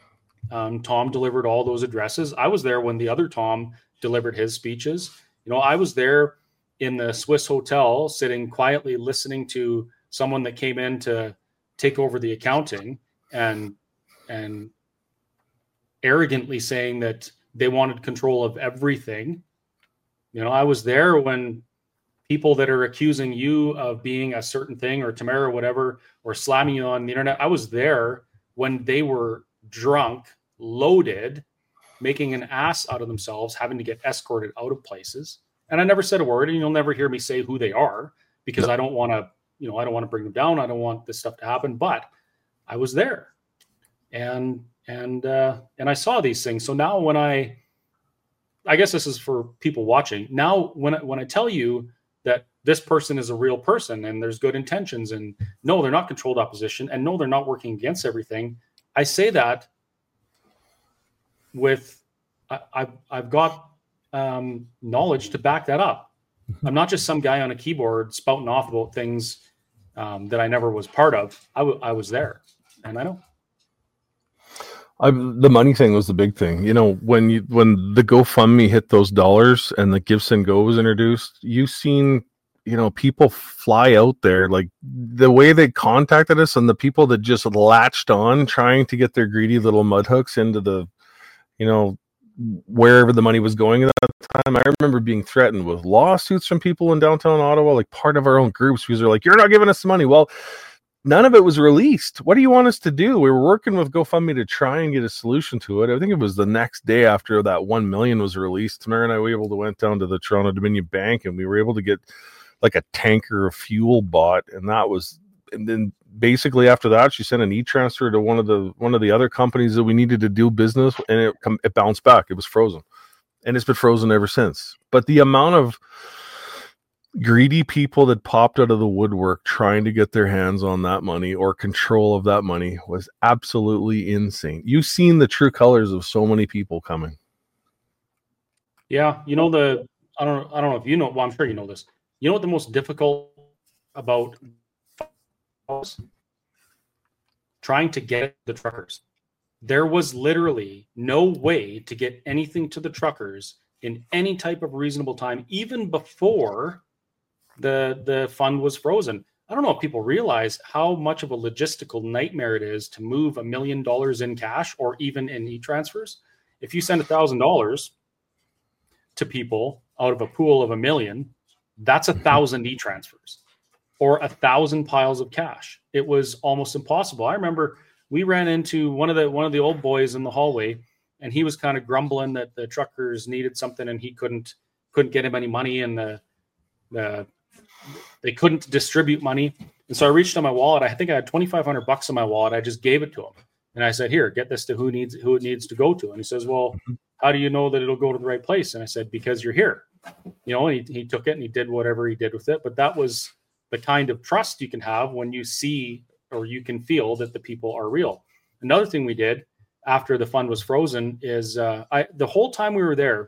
um, Tom delivered all those addresses. I was there when the other Tom delivered his speeches. You know, I was there in the Swiss hotel, sitting quietly listening to someone that came in to take over the accounting and and arrogantly saying that they wanted control of everything. You know, I was there when people that are accusing you of being a certain thing, or Tamara, or whatever, or slamming you on the internet, I was there when they were drunk, loaded, making an ass out of themselves, having to get escorted out of places. And I never said a word, and you'll never hear me say who they are, because no. I don't want to, you know, I don't want to bring them down. I don't want this stuff to happen, but I was there, and, and, uh, and I saw these things. So now when I, I guess this is for people watching now, when I, when I tell you that this person is a real person and there's good intentions, and no, they're not controlled opposition, and no, they're not working against everything. I say that with, I, I've, I've got um, knowledge to back that up. I'm not just some guy on a keyboard spouting off about things um, that I never was part of. I, w- I was there, and I know. I, the money thing was the big thing. You know, when you when the GoFundMe hit those dollars and the GiveSendGo was introduced, you've seen, you know, people fly out there. Like the way they contacted us, and the people that just latched on trying to get their greedy little mud hooks into the, you know, wherever the money was going at that time. I remember being threatened with lawsuits from people in downtown Ottawa, like part of our own groups, because they're like, "You're not giving us the money." Well, none of it was released. What do you want us to do? We were working with GoFundMe to try and get a solution to it. I think it was the next day after that one million was released, Tamara and I were able to went down to the Toronto Dominion Bank, and we were able to get like a tanker of fuel bought. And that was, and then basically after that, she sent an e-transfer to one of the, one of the other companies that we needed to do business, and it, it bounced back. It was frozen, and it's been frozen ever since. But the amount of greedy people that popped out of the woodwork trying to get their hands on that money or control of that money was absolutely insane. You've seen the true colors of so many people coming. Yeah, you know, the I don't I don't know if you know, well, I'm sure you know this. You know what the most difficult about trying to get the truckers? There was literally no way to get anything to the truckers in any type of reasonable time, even before the the fund was frozen. I don't know if people realize how much of a logistical nightmare it is to move a million dollars in cash or even in e-transfers. If you send a thousand dollars to people out of a pool of a million, that's a thousand e-transfers or a thousand piles of cash. It was almost impossible. I remember we ran into one of the one of the old boys in the hallway, and he was kind of grumbling that the truckers needed something and he couldn't couldn't get him any money, and the the they couldn't distribute money. And so I reached in my wallet. I think I had twenty-five hundred bucks in my wallet. I just gave it to him. And I said, "Here, get this to who needs who it needs to go to." And he says, "Well, how do you know that it'll go to the right place?" And I said, "Because you're here." You know, and he, he took it and he did whatever he did with it. But that was the kind of trust you can have when you see or you can feel that the people are real. Another thing we did after the fund was frozen is uh, I the whole time we were there,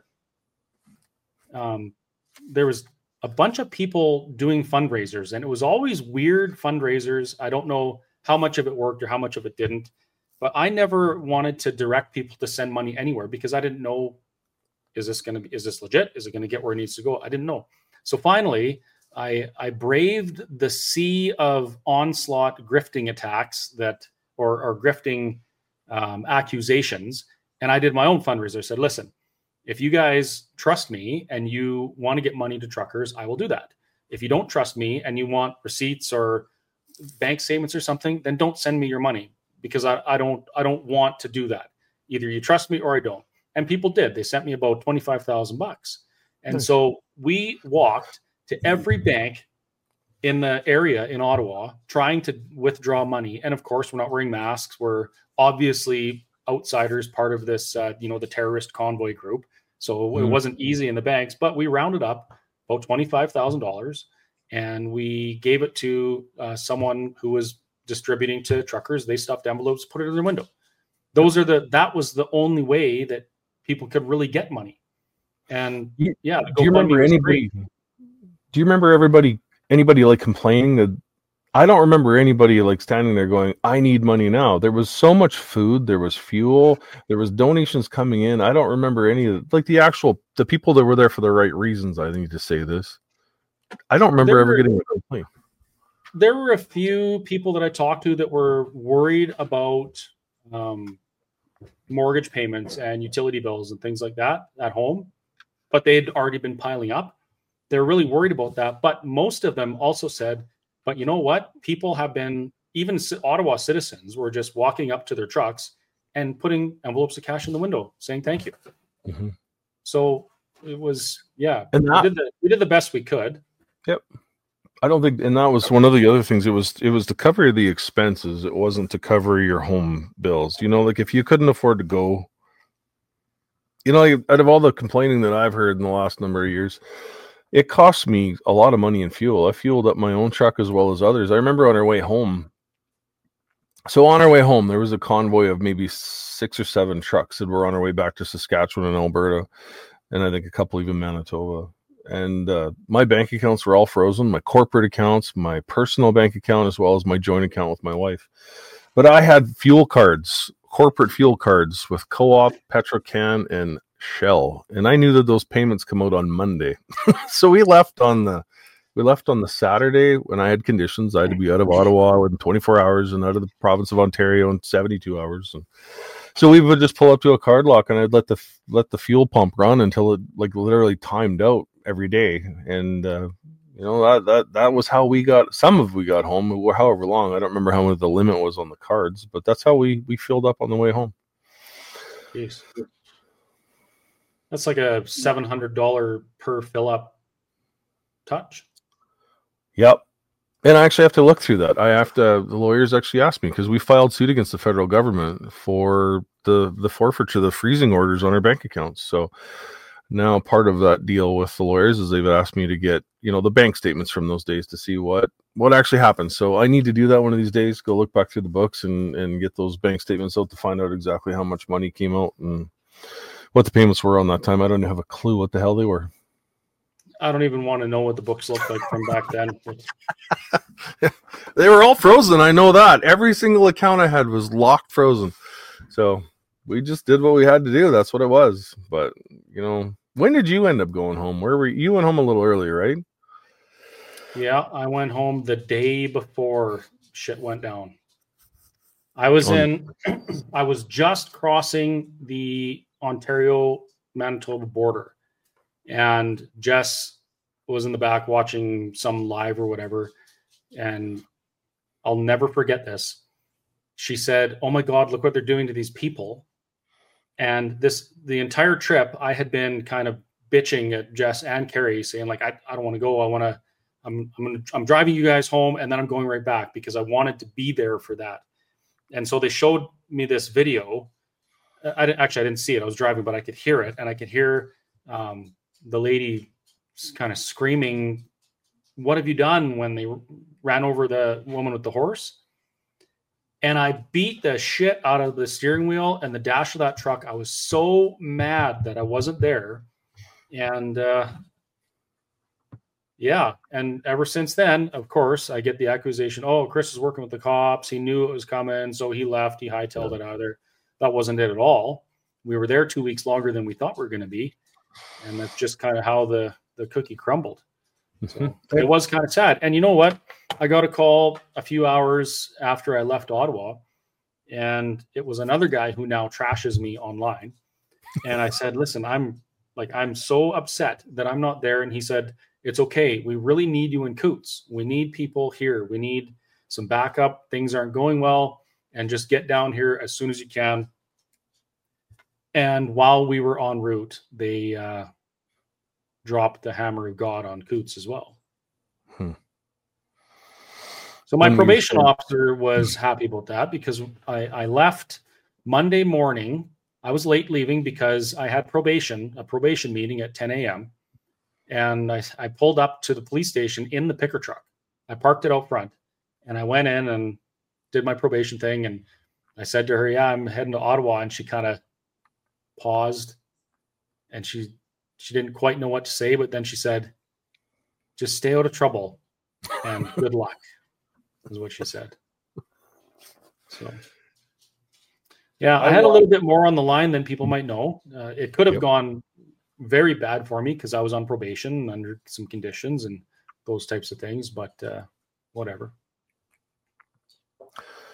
um, there was a bunch of people doing fundraisers, and it was always weird fundraisers. I don't know how much of it worked or how much of it didn't, but I never wanted to direct people to send money anywhere because I didn't know, is this going to be, is this legit? Is it going to get where it needs to go? I didn't know. So finally, I, I braved the sea of onslaught grifting attacks that, or, or grifting um, accusations. And I did my own fundraiser. I said, listen, if you guys trust me and you want to get money to truckers, I will do that. If you don't trust me and you want receipts or bank statements or something, then don't send me your money, because I, I don't I don't want to do that. Either you trust me or I don't. And people did. They sent me about twenty-five thousand bucks. And nice. So we walked to every bank in the area in Ottawa trying to withdraw money. And of course, we're not wearing masks. We're obviously outsiders, part of this, uh, you know, the terrorist convoy group. So mm-hmm. it wasn't easy in the banks, but we rounded up about twenty-five thousand dollars and we gave it to uh, someone who was distributing to truckers. They stuffed envelopes, put it in their window. Those are the, that was the only way that people could really get money. And yeah. Do you remember anybody, do you remember everybody, anybody like complaining that, I don't remember anybody like standing there going, I need money now. There was so much food. There was fuel. There was donations coming in. I don't remember any of like the actual, the people that were there for the right reasons. I need to say this. I don't remember there ever were, getting a complaint. There were a few people that I talked to that were worried about, um, mortgage payments and utility bills and things like that at home, but they'd already been piling up. They're really worried about that. But most of them also said, but you know what? People have been, even Ottawa citizens were just walking up to their trucks and putting envelopes of cash in the window saying thank you. Mm-hmm. So it was, yeah, and that, we, did the, we did the best we could. Yep. I don't think, and that was one of the other things. It was, it was to cover the expenses. It wasn't to cover your home bills. You know, like if you couldn't afford to go, you know, like out of all the complaining that I've heard in the last number of years, it cost me a lot of money in fuel. I fueled up my own truck as well as others. I remember on our way home. So on our way home, there was a convoy of maybe six or seven trucks that were on our way back to Saskatchewan and Alberta, and I think a couple even Manitoba. And uh, my bank accounts were all frozen, my corporate accounts, my personal bank account, as well as my joint account with my wife. But I had fuel cards, corporate fuel cards with Co-op, Petrocan, and Shell. And I knew that those payments come out on Monday. So we left on the we left on the Saturday when I had conditions. I had to be out of Ottawa in twenty-four hours and out of the province of Ontario in seventy-two hours. And so we would just pull up to a card lock and I'd let the let the fuel pump run until it like literally timed out every day. And uh, you know, that that that was how we got some of we got home, however long. I don't remember how much the limit was on the cards, but that's how we we filled up on the way home. Jeez. That's like a seven hundred dollars per fill up touch. Yep. And I actually have to look through that. I have to, the lawyers actually asked me because we filed suit against the federal government for the, the forfeiture, the freezing orders on our bank accounts. So now part of that deal with the lawyers is they've asked me to get, you know, the bank statements from those days to see what, what actually happened. So I need to do that one of these days, go look back through the books and, and get those bank statements out to find out exactly how much money came out and what the payments were on that time. I don't have a clue what the hell they were. I don't even want to know what the books looked like from back then. They were all frozen. I know that. Every single account I had was locked frozen. So we just did what we had to do. That's what it was. But, you know, when did you end up going home? Where were you? You went home a little earlier, right? Yeah, I went home the day before shit went down. I was um, in, I was just crossing the Ontario-Manitoba border. And Jess was in the back watching some live or whatever. And I'll never forget this. She said, "Oh my God, look what they're doing to these people." And this, the entire trip, I had been kind of bitching at Jess and Carrie saying like, I, I don't want to go. I want to, I'm, I'm, gonna, I'm driving you guys home and then I'm going right back because I wanted to be there for that. And so they showed me this video. I didn't, actually, I didn't see it. I was driving, but I could hear it. And I could hear, um, the lady kind of screaming, "What have you done?" when they ran over the woman with the horse. And I beat the shit out of the steering wheel and the dash of that truck. I was so mad that I wasn't there. And uh, yeah. And ever since then, of course, I get the accusation, oh, Chris is working with the cops. He knew it was coming. So he left. He hightailed yeah. it out of there. That wasn't it at all. We were there two weeks longer than we thought we were going to be. And that's just kind of how the, the cookie crumbled. So it was kind of sad. And you know what? I got a call a few hours after I left Ottawa, and it was another guy who now trashes me online. And I said, listen, I'm like, I'm so upset that I'm not there. And he said, it's okay. We really need you in Coutts. We need people here. We need some backup. Things aren't going well. And just get down here as soon as you can. And while we were en route, they uh, dropped the hammer of God on Coutts as well. Hmm. So my probation officer was happy about that because I, I left Monday morning. I was late leaving because I had probation, a probation meeting at ten a.m. And I, I pulled up to the police station in the picker truck. I parked it out front and I went in and did my probation thing. And I said to her, yeah, I'm heading to Ottawa. And she kind of paused and she she didn't quite know what to say, but then she said, just stay out of trouble and good luck, is what she said. So yeah, I had a little bit more on the line than people might know. Uh, it could have yep. gone very bad for me because I was on probation under some conditions and those types of things, but uh, whatever.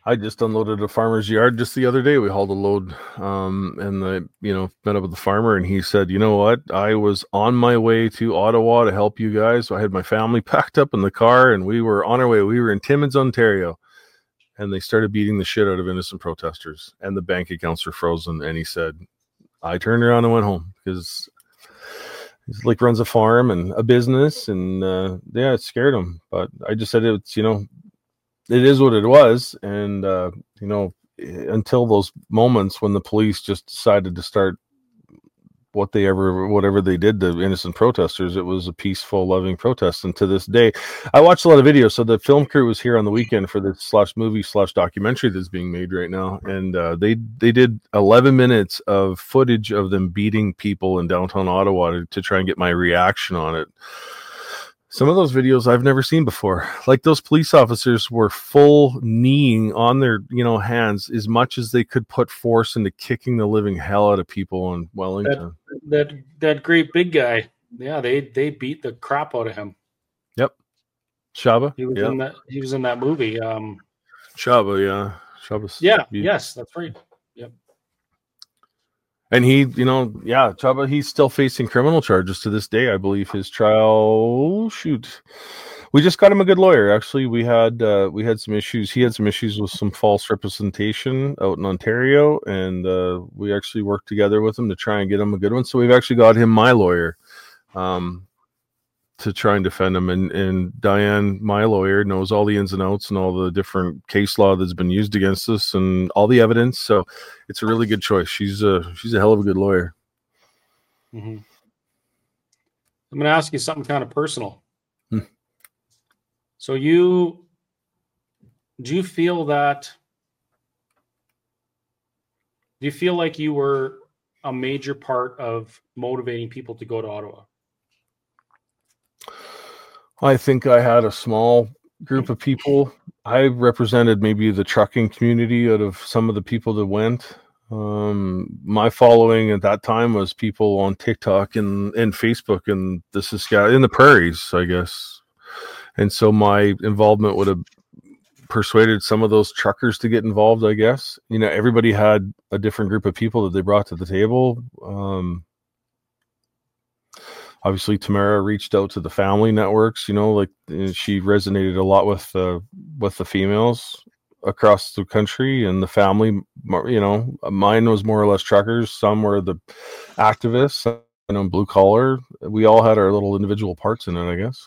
I just unloaded a farmer's yard just the other day. We hauled a load, um, and I, you know, met up with the farmer, and he said, "You know what? I was on my way to Ottawa to help you guys. So I had my family packed up in the car, and we were on our way. We were in Timmins, Ontario, and they started beating the shit out of innocent protesters, and the bank accounts were frozen." And he said, "I turned around and went home because he's like runs a farm and a business, and uh, yeah, it scared him. But I just said it's, you know." It is what it was, and uh, you know, until those moments when the police just decided to start what they ever, whatever they did to innocent protesters, it was a peaceful, loving protest. And to this day, I watched a lot of videos. So the film crew was here on the weekend for this slash movie slash documentary that's being made right now, and uh, they they did eleven minutes of footage of them beating people in downtown Ottawa to, to try and get my reaction on it. Some of those videos I've never seen before. Like those police officers were full kneeing on their, you know, hands as much as they could put force into kicking the living hell out of people in Wellington. That that, that great big guy. Yeah, they they beat the crap out of him. Yep. Shaba. He was yep. in that he was in that movie. Um Shaba, yeah. Shaba's Yeah, beat. Yes, that's right. Yep. And he, you know, yeah, Chaba, he's still facing criminal charges to this day. I believe his trial, shoot, we just got him a good lawyer. Actually, we had uh, we had some issues. He had some issues with some false representation out in Ontario, and uh, we actually worked together with him to try and get him a good one. So we've actually got him my lawyer um, to try and defend him. And, and Diane, my lawyer, knows all the ins and outs and all the different case law that's been used against us and all the evidence. So it's a really good choice. She's a she's a hell of a good lawyer. Mm-hmm. I'm going to ask you something kind of personal. Hmm. So you, do you feel that, do you feel like you were a major part of motivating people to go to Ottawa? I think I had a small group of people. I represented maybe the trucking community out of some of the people that went. Um, my following at that time was people on TikTok and, and Facebook and the Saskatchewan, in the prairies, I guess. And so my involvement would have persuaded some of those truckers to get involved, I guess. You know, everybody had a different group of people that they brought to the table. Um, Obviously, Tamara reached out to the family networks. You know, like she resonated a lot with uh, with the females across the country and the family. You know, mine was more or less truckers. Some were the activists, you know, blue collar. We all had our little individual parts in it, I guess.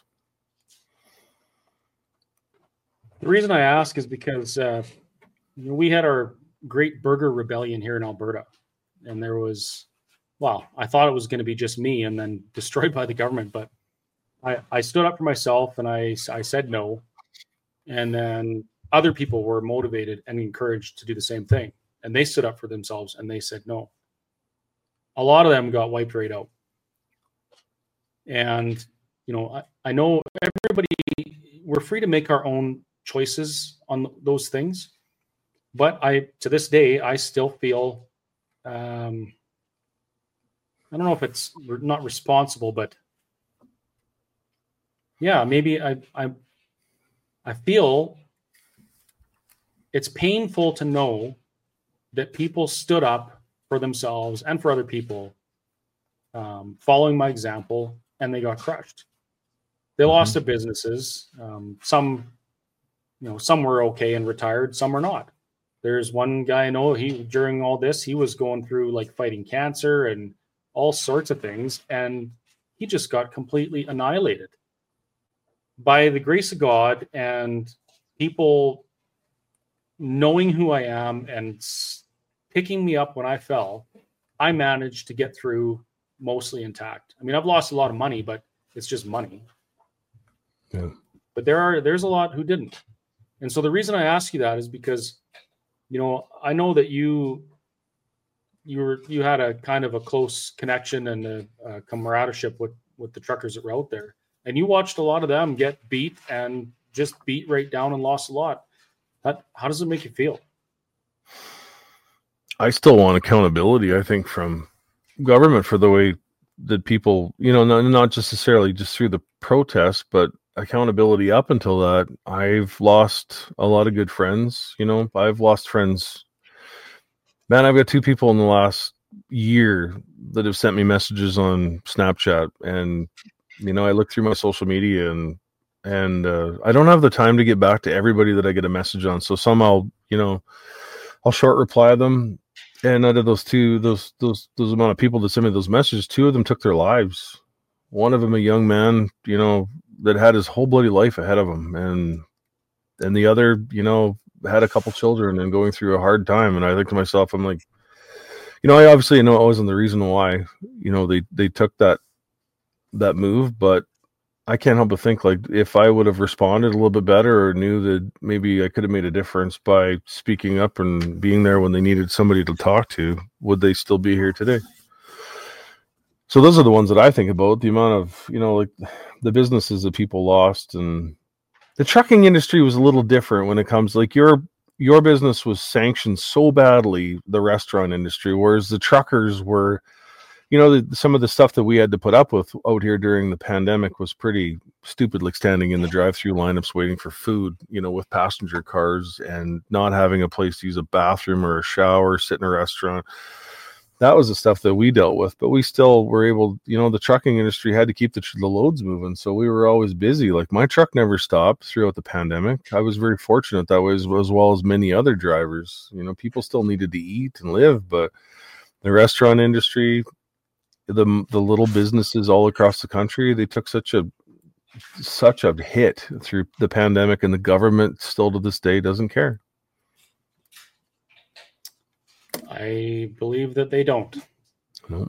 The reason I ask is because uh, you know, we had our Great Burger Rebellion here in Alberta, and there was. Well, I thought it was going to be just me and then destroyed by the government, but I, I stood up for myself and I, I said no. And then other people were motivated and encouraged to do the same thing. And they stood up for themselves and they said no. A lot of them got wiped right out. And, you know, I, I know everybody, we're free to make our own choices on those things. But I, to this day, I still feel, um, I don't know if it's not responsible, but yeah, maybe I, I, I feel it's painful to know that people stood up for themselves and for other people, um, following my example, and they got crushed. They mm-hmm. lost their businesses. Um, some, you know, some were okay and retired. Some were not. There's one guy I know. He during all this, he was going through like fighting cancer and all sorts of things, and he just got completely annihilated. By the grace of God and people knowing who I am and picking me up when I fell, I managed to get through mostly intact. I mean, I've lost a lot of money, but it's just money. Yeah. But there are there's a lot who didn't. And so the reason I ask you that is because, you know, I know that you you were you had a kind of a close connection and a, a camaraderie with with the truckers that were out there, and you watched a lot of them get beat and just beat right down and lost a lot. How, how does it make you feel? I still want accountability, I think, from government for the way that people, you know, not, not just necessarily just through the protests, but accountability up until that, I've lost a lot of good friends. You know, I've lost friends. Man, I've got two people in the last year that have sent me messages on Snapchat, and you know, I look through my social media, and and uh, I don't have the time to get back to everybody that I get a message on. So some I'll, you know, I'll short reply them. And out of those two, those those those amount of people that sent me those messages, two of them took their lives. One of them, a young man, you know, that had his whole bloody life ahead of him, and and the other, you know, had a couple children and going through a hard time. And I think to myself, I'm like, you know, I obviously know it wasn't the reason why, you know, they they took that that move, but I can't help but think, like, if I would have responded a little bit better, or knew that maybe I could have made a difference by speaking up and being there when they needed somebody to talk to, would they still be here today? So those are the ones that I think about, the amount of, you know, like the businesses that people lost. And the trucking industry was a little different when it comes, like, your your business was sanctioned so badly, the restaurant industry, whereas the truckers were, you know, the, some of the stuff that we had to put up with out here during the pandemic was pretty stupid, like standing in the drive-through lineups waiting for food, you know, with passenger cars, and not having a place to use a bathroom or a shower, sit in a restaurant. That was the stuff that we dealt with, but we still were able, you know, the trucking industry had to keep the, the loads moving. So we were always busy. Like, my truck never stopped throughout the pandemic. I was very fortunate that way, as, as well as many other drivers. You know, people still needed to eat and live, but the restaurant industry, the the little businesses all across the country, they took such a such a hit through the pandemic, and the government still to this day doesn't care. I believe that they don't. Nope.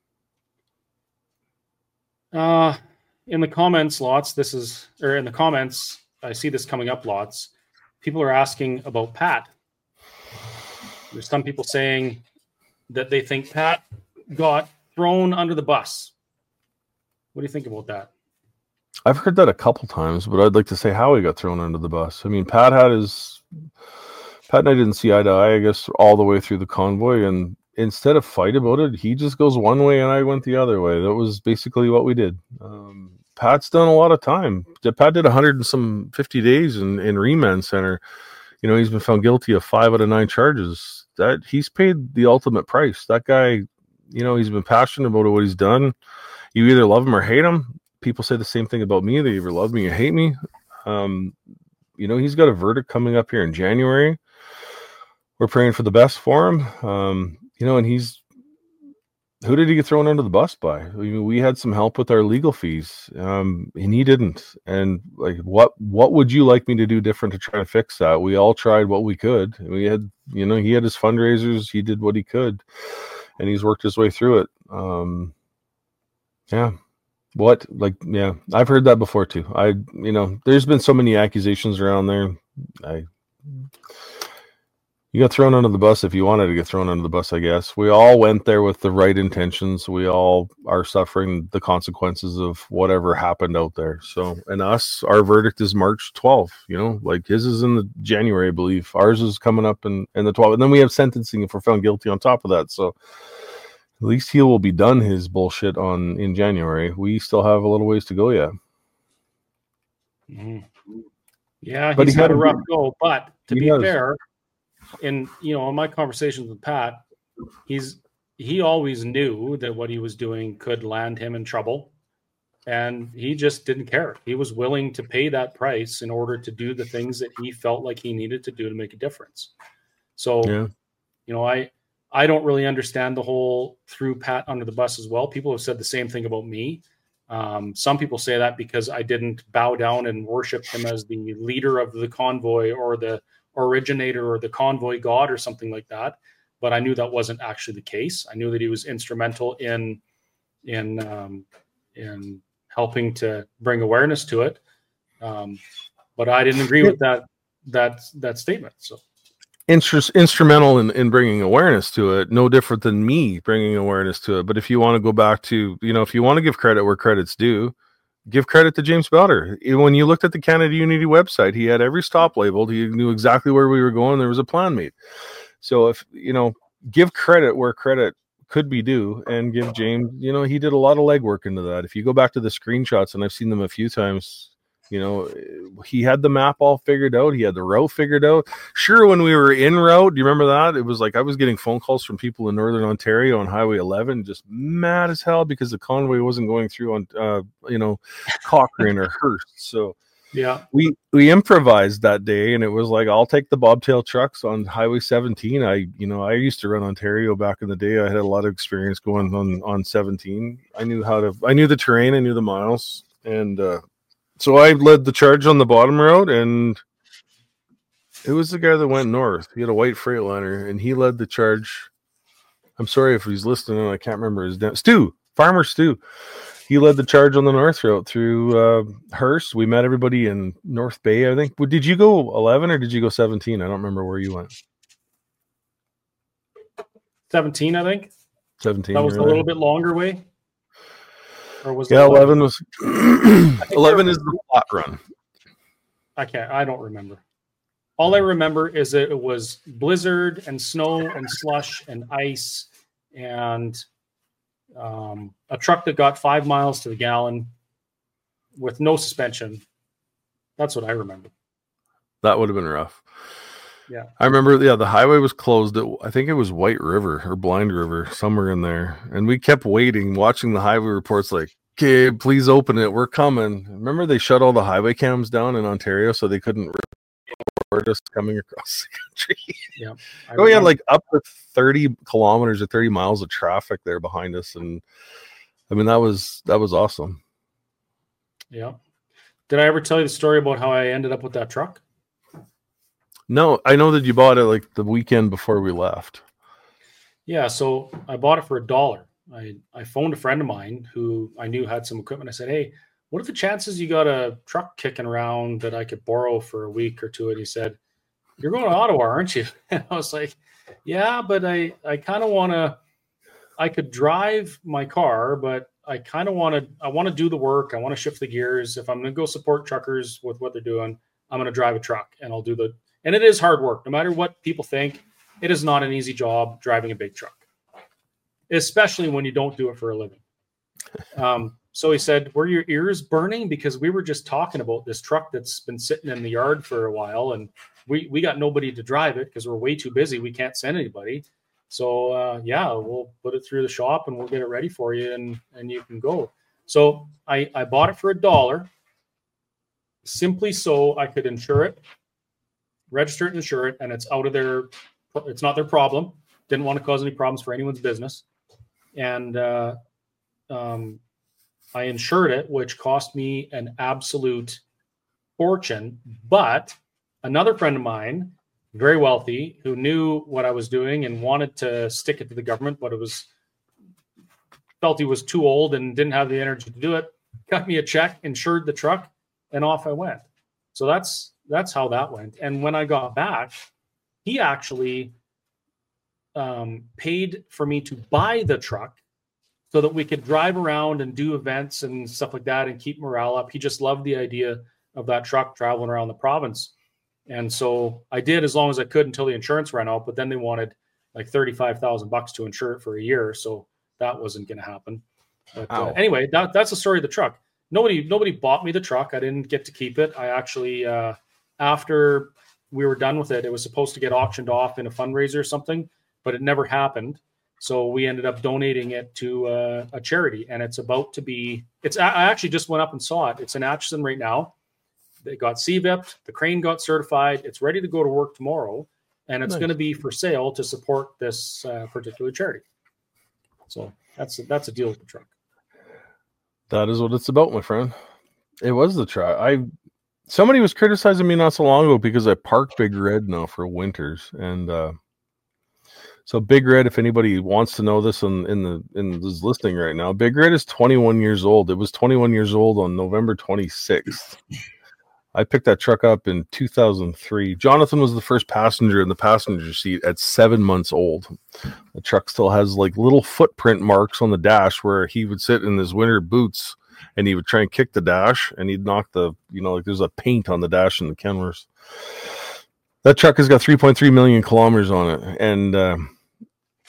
Uh, in the comments, lots, this is, or in the comments, I see this coming up lots. People are asking about Pat. There's some people saying that they think Pat got thrown under the bus. What do you think about that? I've heard that a couple times, but I'd like to say how he got thrown under the bus. I mean, Pat had his Pat and I didn't see eye to eye, I guess, all the way through the convoy, and instead of fight about it, he just goes one way and I went the other way. That was basically what we did. Um, Pat's done a lot of time. Pat did a hundred and some fifty days in, in remand center. You know, he's been found guilty of five out of nine charges. That he's paid the ultimate price. That guy, you know, he's been passionate about what he's done. You either love him or hate him. People say the same thing about me. They either love me or hate me. Um, you know, he's got a verdict coming up here in January. We're praying for the best for him. Um, you know, and he's, who did he get thrown under the bus by? I mean, we had some help with our legal fees, um, and he didn't. And like, what, what would you like me to do different to try to fix that? We all tried what we could. We had, you know, he had his fundraisers. He did what he could, and he's worked his way through it. Um, yeah. What, like, yeah, I've heard that before too. I, you know, there's been so many accusations around there. I, you got thrown under the bus if you wanted to get thrown under the bus, I guess. We all went there with the right intentions. We all are suffering the consequences of whatever happened out there. So, and us, our verdict is March twelfth, you know, like his is in the January, I believe. Ours is coming up in, in the twelfth. And then we have sentencing if we're found guilty on top of that. So at least he will be done his bullshit on in January. We still have a little ways to go yet. Mm-hmm. Yeah, but he's he had had a rough go. But to be has. fair, in, you know, in my conversations with Pat, he's he always knew that what he was doing could land him in trouble, and he just didn't care. He was willing to pay that price in order to do the things that he felt like he needed to do to make a difference. So, yeah. you know, I I don't really understand the whole threw Pat under the bus as well. People have said the same thing about me. Um, some people say that because I didn't bow down and worship him as the leader of the convoy or the originator or the convoy god or something like that. But I knew that wasn't actually the case. I knew that he was instrumental in in um, in helping to bring awareness to it. Um, but I didn't agree with that that that statement. So. Interest, instrumental in, in bringing awareness to it, no different than me bringing awareness to it. But if you want to go back to, you know, if you want to give credit where credit's due, give credit to James Belder. When you looked at the Canada Unity website, he had every stop labeled. He knew exactly where we were going. There was a plan made. So if, you know, give credit where credit could be due, and give James, you know, he did a lot of legwork into that. If you go back to the screenshots, and I've seen them a few times, You know, he had the map all figured out. He had the route figured out. Sure, when we were en route, do you remember that? It was like I was getting phone calls from people in Northern Ontario on Highway eleven, just mad as hell because the convoy wasn't going through on, uh, you know, Cochrane or Hearst. So yeah, we we improvised that day, and it was like, I'll take the bobtail trucks on Highway seventeen. I, you know, I used to run Ontario back in the day. I had a lot of experience going on on seventeen. I knew how to, I knew the terrain, I knew the miles, and uh, so I led the charge on the bottom road, and it was the guy that went north. He had a white Freightliner, and he led the charge. I'm sorry if he's listening, I can't remember his name. Stu, Farmer Stu. He led the charge on the north route through uh, Hearst. We met everybody in North Bay, I think. Did you go eleven or did you go seventeen? I don't remember where you went. seventeen, I think. seventeen. That was really? a little bit longer way. Or was yeah, it eleven was eleven is the flat run. I can't. I don't remember. All I remember is that it was blizzard and snow and slush and ice and um, a truck that got five miles to the gallon with no suspension. That's what I remember. That would have been rough. Yeah, I remember. Yeah, the highway was closed at, I think it was White River or Blind River, somewhere in there, and we kept waiting, watching the highway reports. Like, okay, please open it. We're coming. Remember, they shut all the highway cams down in Ontario, so they couldn't record us coming across the country. Yeah, we had like up to thirty kilometers or thirty miles of traffic there behind us, and I mean that was that was awesome. Yeah. Did I ever tell you the story about how I ended up with that truck? No, I know that you bought it like the weekend before we left. Yeah, so I bought it for a dollar. I, I phoned a friend of mine who I knew had some equipment. I said, hey, what are the chances you got a truck kicking around that I could borrow for a week or two? And he said, you're going to Ottawa, aren't you? And I was like, yeah, but I, I kind of want to, I could drive my car, but I kind of want to, I want to do the work. I want to shift the gears. If I'm going to go support truckers with what they're doing, I'm going to drive a truck and I'll do the, and it is hard work. No matter what people think, it is not an easy job driving a big truck, especially when you don't do it for a living. Um, so he said, were your ears burning? Because we were just talking about this truck that's been sitting in the yard for a while, and we, we got nobody to drive it because we're way too busy. We can't send anybody. So, uh, yeah, we'll put it through the shop and we'll get it ready for you, and, and you can go. So I, I bought it for a dollar simply so I could insure it, register it and insure it, and it's out of their, it's not their problem. Didn't want to cause any problems for anyone's business. And uh, um, I insured it, which cost me an absolute fortune. But another friend of mine, very wealthy, who knew what I was doing and wanted to stick it to the government, but it was felt he was too old and didn't have the energy to do it, got me a check, insured the truck, and off I went. So that's that's how that went. And when I got back, he actually um, paid for me to buy the truck so that we could drive around and do events and stuff like that and keep morale up. He just loved the idea of that truck traveling around the province. And so I did as long as I could until the insurance ran out, but then they wanted like thirty-five thousand bucks to insure it for a year. So that wasn't going to happen. But uh, anyway, that, that's the story of the truck. Nobody, nobody bought me the truck. I didn't get to keep it. I actually, uh, after we were done with it, it was supposed to get auctioned off in a fundraiser or something, but it never happened. So we ended up donating it to uh, a charity, and it's about to be, it's, I actually just went up and saw it. It's in Atchison right now. They got C V I P, the crane got certified. It's ready to go to work tomorrow, and it's nice. Going to be for sale to support this uh, particular charity. So that's a, that's a deal with the truck. That is what it's about, my friend. It was the truck. I somebody was criticizing me not so long ago because I parked Big Red now for winters, and uh, so Big Red. If anybody wants to know this in, in the in this listening right now, Big Red is twenty-one years old. It was twenty-one years old on November twenty-sixth. I picked that truck up in two thousand three. Jonathan was the first passenger in the passenger seat at seven months old. The truck still has like little footprint marks on the dash where he would sit in his winter boots and he would try and kick the dash and he'd knock the, you know, like there's a paint on the dash in the Kenworths. That truck has got three point three million kilometers on it. And uh,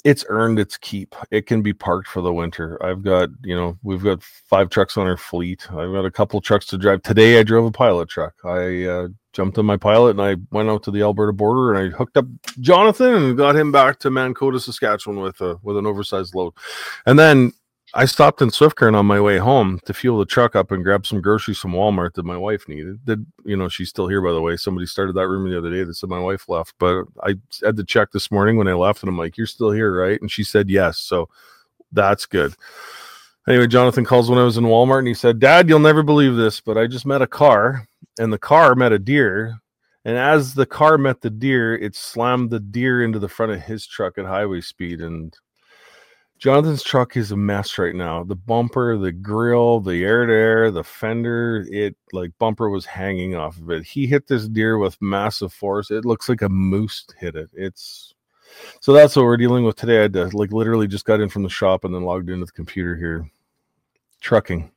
it's earned its keep. It can be parked for the winter. I've got, you know, we've got five trucks on our fleet. I've got a couple trucks to drive. Today I drove a pilot truck. I uh, jumped on my pilot and I went out to the Alberta border and I hooked up Jonathan and got him back to Mancoda, Saskatchewan with a with an oversized load. And then I stopped in Swift Current on my way home to fuel the truck up and grab some groceries from Walmart that my wife needed. That, you know, she's still here, by the way. Somebody started that room the other day that said my wife left, but I had to check this morning when I left, and I'm like, "You're still here, right?" And she said yes, so that's good. Anyway, Jonathan calls when I was in Walmart, and he said, "Dad, you'll never believe this, but I just met a car, and the car met a deer, and as the car met the deer, it slammed the deer into the front of his truck at highway speed." And Jonathan's truck is a mess right now. The bumper, the grill, the air-to-air, the fender, it like bumper was hanging off of it. He hit this deer with massive force. It looks like a moose hit it. It's so that's what we're dealing with today. I had to, like literally just got in from the shop and then logged into the computer here. Trucking.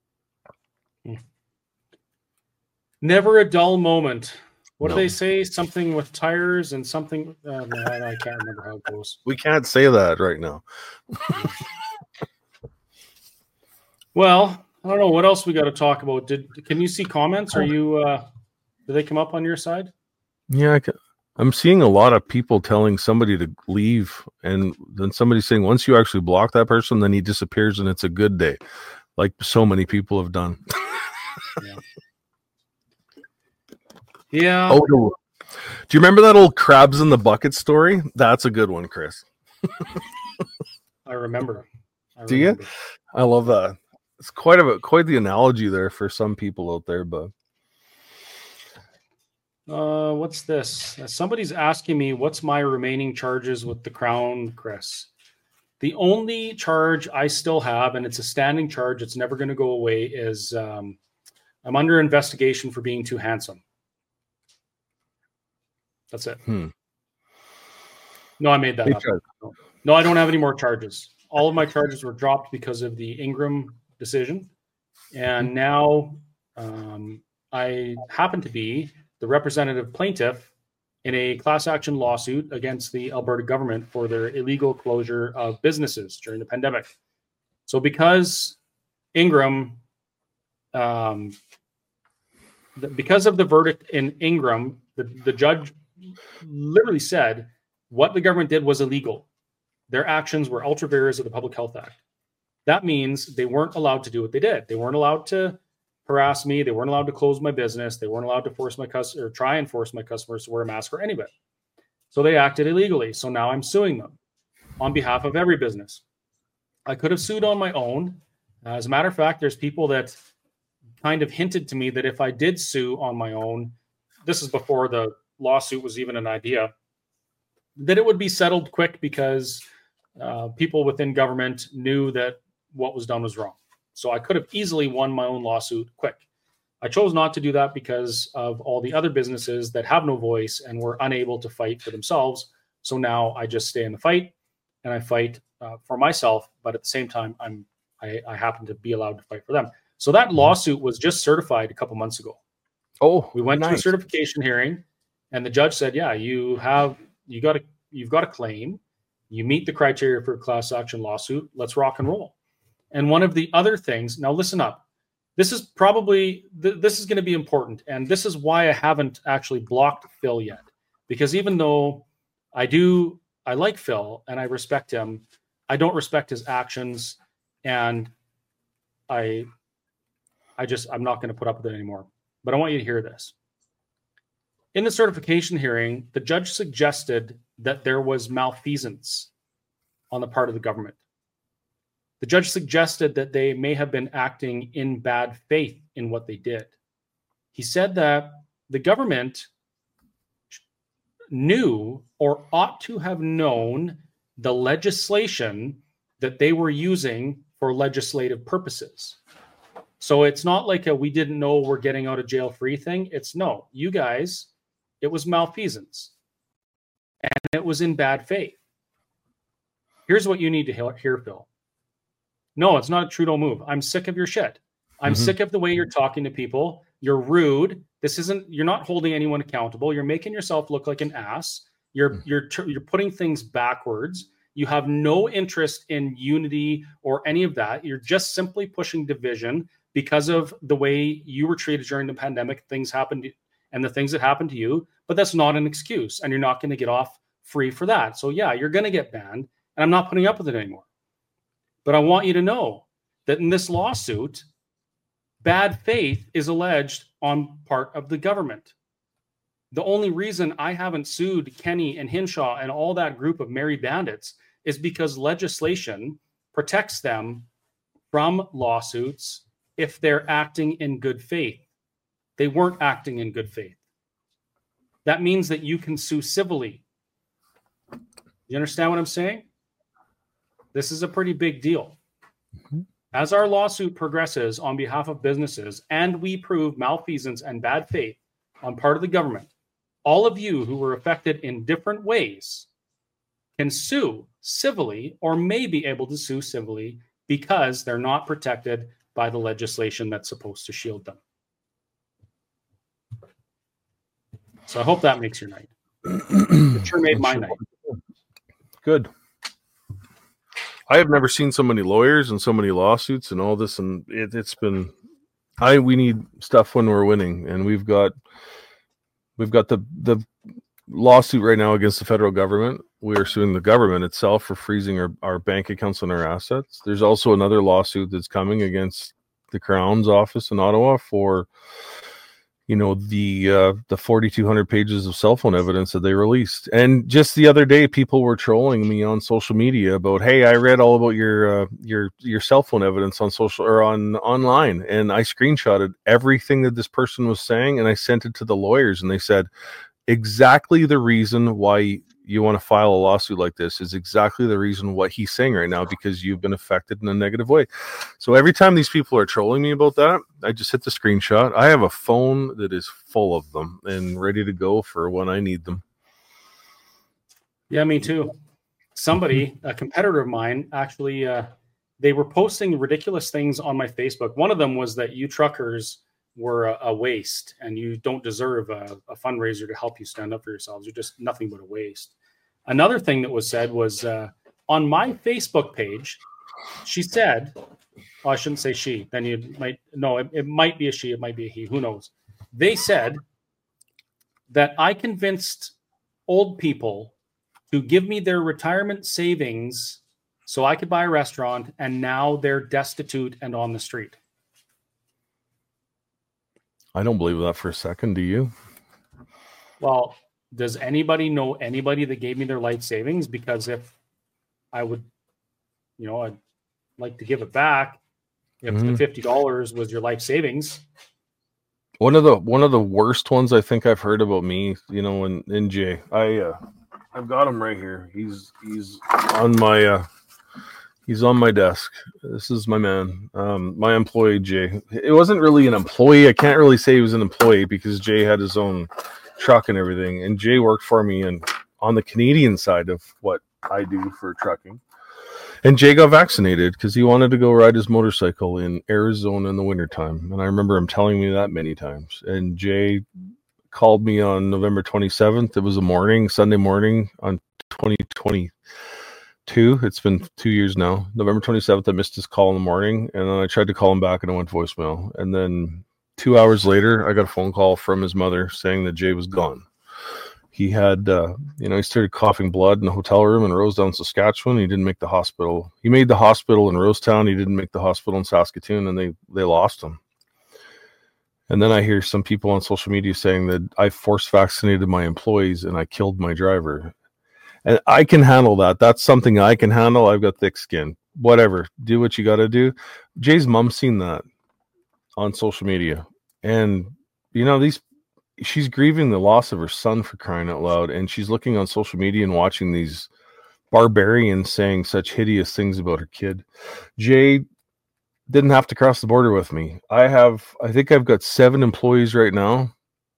Never a dull moment. What No. do they say? Something with tires and something. Uh, no, I, I can't remember how it goes. We can't say that right now. Well, I don't know what else we got to talk about. Did can you see comments? Are you? Uh, do they come up on your side? Yeah, I can, I'm seeing a lot of people telling somebody to leave, and then somebody saying once you actually block that person, then he disappears, and it's a good day, like so many people have done. Yeah. Yeah. Oh, no. Do you remember that old crabs in the bucket story? That's a good one, Chris. I remember. I Do remember. you? I love that. It's quite a quite the analogy there for some people out there, but Uh, what's this? Uh, somebody's asking me what's my remaining charges with the Crown, Chris. The only charge I still have, and it's a standing charge, it's never going to go away, is um, I'm under investigation for being too handsome. That's it. Hmm. No, I made that Hey, up. Chuck. No, I don't have any more charges. All of my charges were dropped because of the Ingram decision. And now um, I happen to be the representative plaintiff in a class action lawsuit against the Alberta government for their illegal closure of businesses during the pandemic. So because Ingram, um, the, because of the verdict in Ingram, the, the judge literally said what the government did was illegal. Their actions were ultra vires of the Public Health Act. That means they weren't allowed to do what they did. They weren't allowed to harass me. They weren't allowed to close my business. They weren't allowed to force my cus- or try and force my customers to wear a mask or anybody. So they acted illegally. So now I'm suing them on behalf of every business. I could have sued on my own. As a matter of fact, there's people that kind of hinted to me that if I did sue on my own, this is before the lawsuit was even an idea, that it would be settled quick because uh, people within government knew that what was done was wrong. So I could have easily won my own lawsuit quick. I chose not to do that because of all the other businesses that have no voice and were unable to fight for themselves. So now I just stay in the fight and I fight uh, for myself, but at the same time, I'm I, I happen to be allowed to fight for them. So that lawsuit was just certified a couple months ago. Oh, We went nice. to a certification hearing, and the judge said, "Yeah, you have you got a you've got a claim. You meet the criteria for a class action lawsuit. Let's rock and roll." And one of the other things, now listen up. This is probably th- this is going to be important, and this is why I haven't actually blocked Phil yet, because even though I do, I like Phil and I respect him, I don't respect his actions, and I, I just I'm not going to put up with it anymore. But I want you to hear this. In the certification hearing, the judge suggested that there was malfeasance on the part of the government. The judge suggested that they may have been acting in bad faith in what they did. He said that the government knew or ought to have known the legislation that they were using for legislative purposes. So it's not like a we didn't know we're getting out of jail free thing. It's no, you guys, it was malfeasance. And it was in bad faith. Here's what you need to hear, Phil. No, it's not a Trudeau move. I'm sick of your shit. I'm mm-hmm. sick of the way you're talking to people. You're rude. This isn't, you're not holding anyone accountable. You're making yourself look like an ass. You're, you're, you're putting things backwards. You have no interest in unity or any of that. You're just simply pushing division because of the way you were treated during the pandemic. Things happened and the things that happened to you, but that's not an excuse, and you're not going to get off free for that. So yeah, you're going to get banned, and I'm not putting up with it anymore. But I want you to know that in this lawsuit, bad faith is alleged on part of the government. The only reason I haven't sued Kenny and Hinshaw and all that group of merry bandits is because legislation protects them from lawsuits if they're acting in good faith. They weren't acting in good faith. That means that you can sue civilly. You understand what I'm saying? This is a pretty big deal. Mm-hmm. As our lawsuit progresses on behalf of businesses and we prove malfeasance and bad faith on part of the government, all of you who were affected in different ways can sue civilly or may be able to sue civilly because they're not protected by the legislation that's supposed to shield them. So I hope that makes your night. It sure made my night. Good. I have never seen so many lawyers and so many lawsuits and all this, and it, it's been. I we need stuff when we're winning, and we've got we've got the the lawsuit right now against the federal government. We are suing the government itself for freezing our, our bank accounts and our assets. There's also another lawsuit that's coming against the Crown's office in Ottawa for, you know, the uh, the forty-two hundred pages of cell phone evidence that they released. And just the other day, people were trolling me on social media about, hey, I read all about your uh, your your cell phone evidence on social or on online, and I screenshotted everything that this person was saying, and I sent it to the lawyers, and they said exactly the reason why you want to file a lawsuit like this is exactly the reason what he's saying right now, because you've been affected in a negative way. So every time these people are trolling me about that, I just hit the screenshot. I have a phone that is full of them and ready to go for when I need them. Yeah, me too. Somebody, a competitor of mine, actually, uh, they were posting ridiculous things on my Facebook. One of them was that you truckers were a, a waste and you don't deserve a, a fundraiser to help you stand up for yourselves. You're just nothing but a waste. Another thing that was said was uh, on my Facebook page, she said, oh, I shouldn't say she, then you might, no, it, it might be a she, it might be a he, who knows. They said that I convinced old people to give me their retirement savings so I could buy a restaurant, and now they're destitute and on the street. I don't believe that for a second. Do you? Well, does anybody know anybody that gave me their life savings? Because if I would, you know, I'd like to give it back. If mm-hmm. the fifty dollars was your life savings. One of the one of the worst ones I think I've heard about me, you know, in, in Jay. I uh, I've got him right here. He's he's on my uh, He's on my desk. This is my man, um, my employee, Jay. It wasn't really an employee. I can't really say he was an employee because Jay had his own truck and everything. And Jay worked for me and on the Canadian side of what I do for trucking. And Jay got vaccinated because he wanted to go ride his motorcycle in Arizona in the wintertime. And I remember him telling me that many times. And Jay called me on November twenty-seventh. It was a morning, Sunday morning on twenty twenty. Two. It's been two years now. November twenty-seventh, I missed his call in the morning, and then I tried to call him back, and it went voicemail. And then two hours later, I got a phone call from his mother saying that Jay was gone. He had, uh, you know, he started coughing blood in a hotel room in Rosedown, Saskatchewan. He didn't make the hospital. He made the hospital in Rosetown. He didn't make the hospital in Saskatoon, and they they lost him. And then I hear some people on social media saying that I force vaccinated my employees and I killed my driver. And I can handle that. That's something I can handle. I've got thick skin. Whatever. Do what you got to do. Jay's mom's seen that on social media. And, you know, these, she's grieving the loss of her son, for crying out loud. And she's looking on social media and watching these barbarians saying such hideous things about her kid. Jay didn't have to cross the border with me. I have, I think I've got seven employees right now.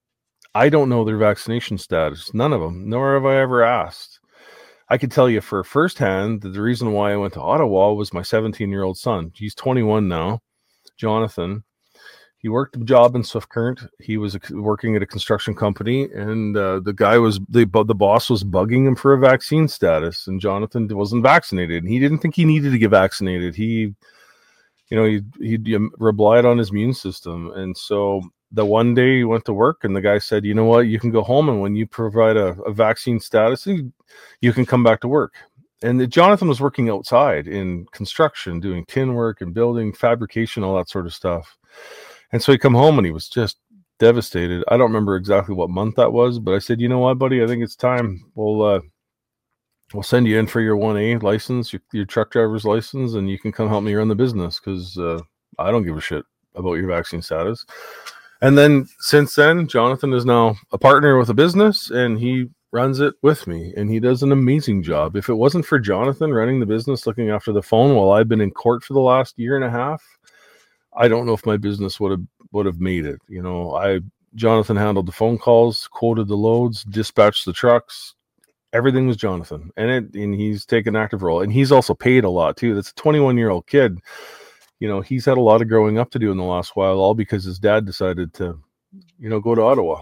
I don't know their vaccination status. None of them. Nor have I ever asked. I can tell you for firsthand that the reason why I went to Ottawa was my seventeen-year-old son. He's twenty-one now, Jonathan. he worked a job in Swift Current. He was working at a construction company, and uh, the guy was the the boss was bugging him for a vaccine status, and Jonathan wasn't vaccinated, and he didn't think he needed to get vaccinated. He, you know, he he relied on his immune system, and so the one day he went to work, and the guy said, "You know what? You can go home, and when you provide a, a vaccine status, you, you can come back to work." And the, Jonathan was working outside in construction, doing tin work and building fabrication, all that sort of stuff. And so he come home and he was just devastated. I don't remember exactly what month that was, but I said, "You know what, buddy? I think it's time. We'll uh, we'll send you in for your one A license, your, your truck driver's license, and you can come help me run the business because uh, I don't give a shit about your vaccine status." And then since then, Jonathan is now a partner with a business, and he runs it with me, and he does an amazing job. If it wasn't for Jonathan running the business, looking after the phone while I've been in court for the last year and a half, I don't know if my business would have would have made it. You know, I Jonathan handled the phone calls, quoted the loads, dispatched the trucks. Everything was Jonathan, and it and he's taken an active role, and he's also paid a lot too. That's a twenty-one year old kid. You know, he's had a lot of growing up to do in the last while, all because his dad decided to, you know, go to Ottawa.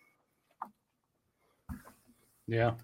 Yeah,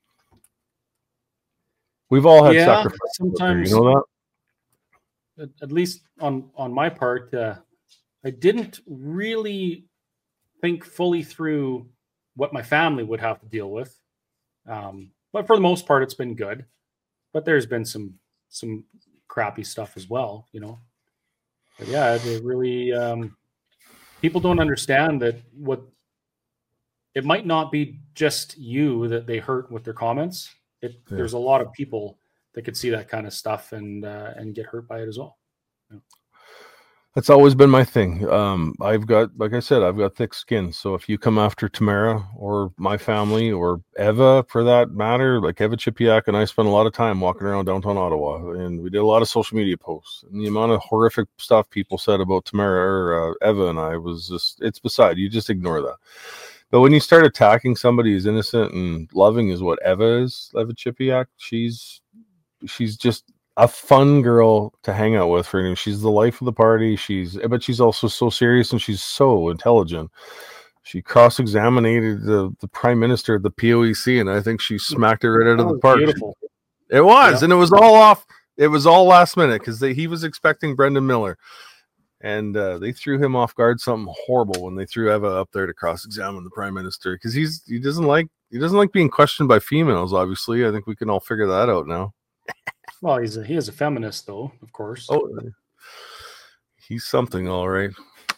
we've all had yeah, sacrifices. Sometimes, you know that. At least on on my part, uh, I didn't really think fully through what my family would have to deal with. Um, but for the most part, it's been good. But there's been some some crappy stuff as well, you know. But yeah, it really um, people don't understand that what it might not be just you that they hurt with their comments. It yeah. There's a lot of people that could see that kind of stuff and uh, and get hurt by it as well. Yeah. That's always been my thing. Um, I've got, like I said, I've got thick skin. So if you come after Tamara or my family or Eva, for that matter, like Eva Chipiak and I spent a lot of time walking around downtown Ottawa, and we did a lot of social media posts. And the amount of horrific stuff people said about Tamara or uh, Eva and I was just, it's beside you. Just ignore that. But when you start attacking somebody who's innocent and loving, is what Eva is, Eva Chipiak, she's she's just a fun girl to hang out with. For she's the life of the party. She's but she's also so serious, and she's so intelligent. She cross-examined the, the prime minister at the P O E C, and I think she smacked it right out of the park. Beautiful. It was, yeah. and it was all off. It was all last minute because he was expecting Brendan Miller. And uh, they threw him off guard, something horrible, when they threw Eva up there to cross-examine the prime minister, because he's he doesn't like he doesn't like being questioned by females. Obviously, I think we can all figure that out now. Well, he's a, he is a feminist, though, of course. Oh, he's something, all right.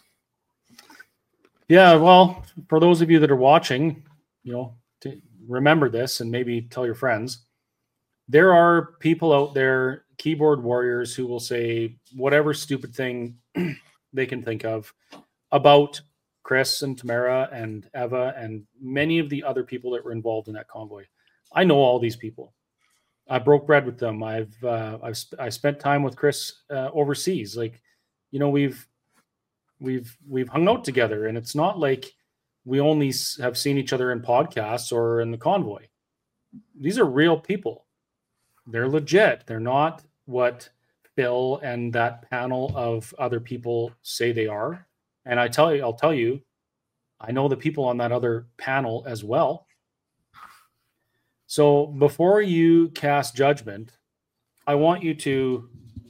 Yeah, well, for those of you that are watching, you know, to remember this and maybe tell your friends. There are people out there, keyboard warriors, who will say whatever stupid thing they can think of about Chris and Tamara and Eva and many of the other people that were involved in that convoy. I know all these people. I broke bread with them. I've uh, I've sp- I spent time with Chris uh, overseas. Like, you know, we've we've we've hung out together, and it's not like we only have seen each other in podcasts or in the convoy. These are real people. They're legit. They're not what Phil and that panel of other people say they are. And I tell you, I'll tell you, I know the people on that other panel as well. So before you cast judgment, I want you to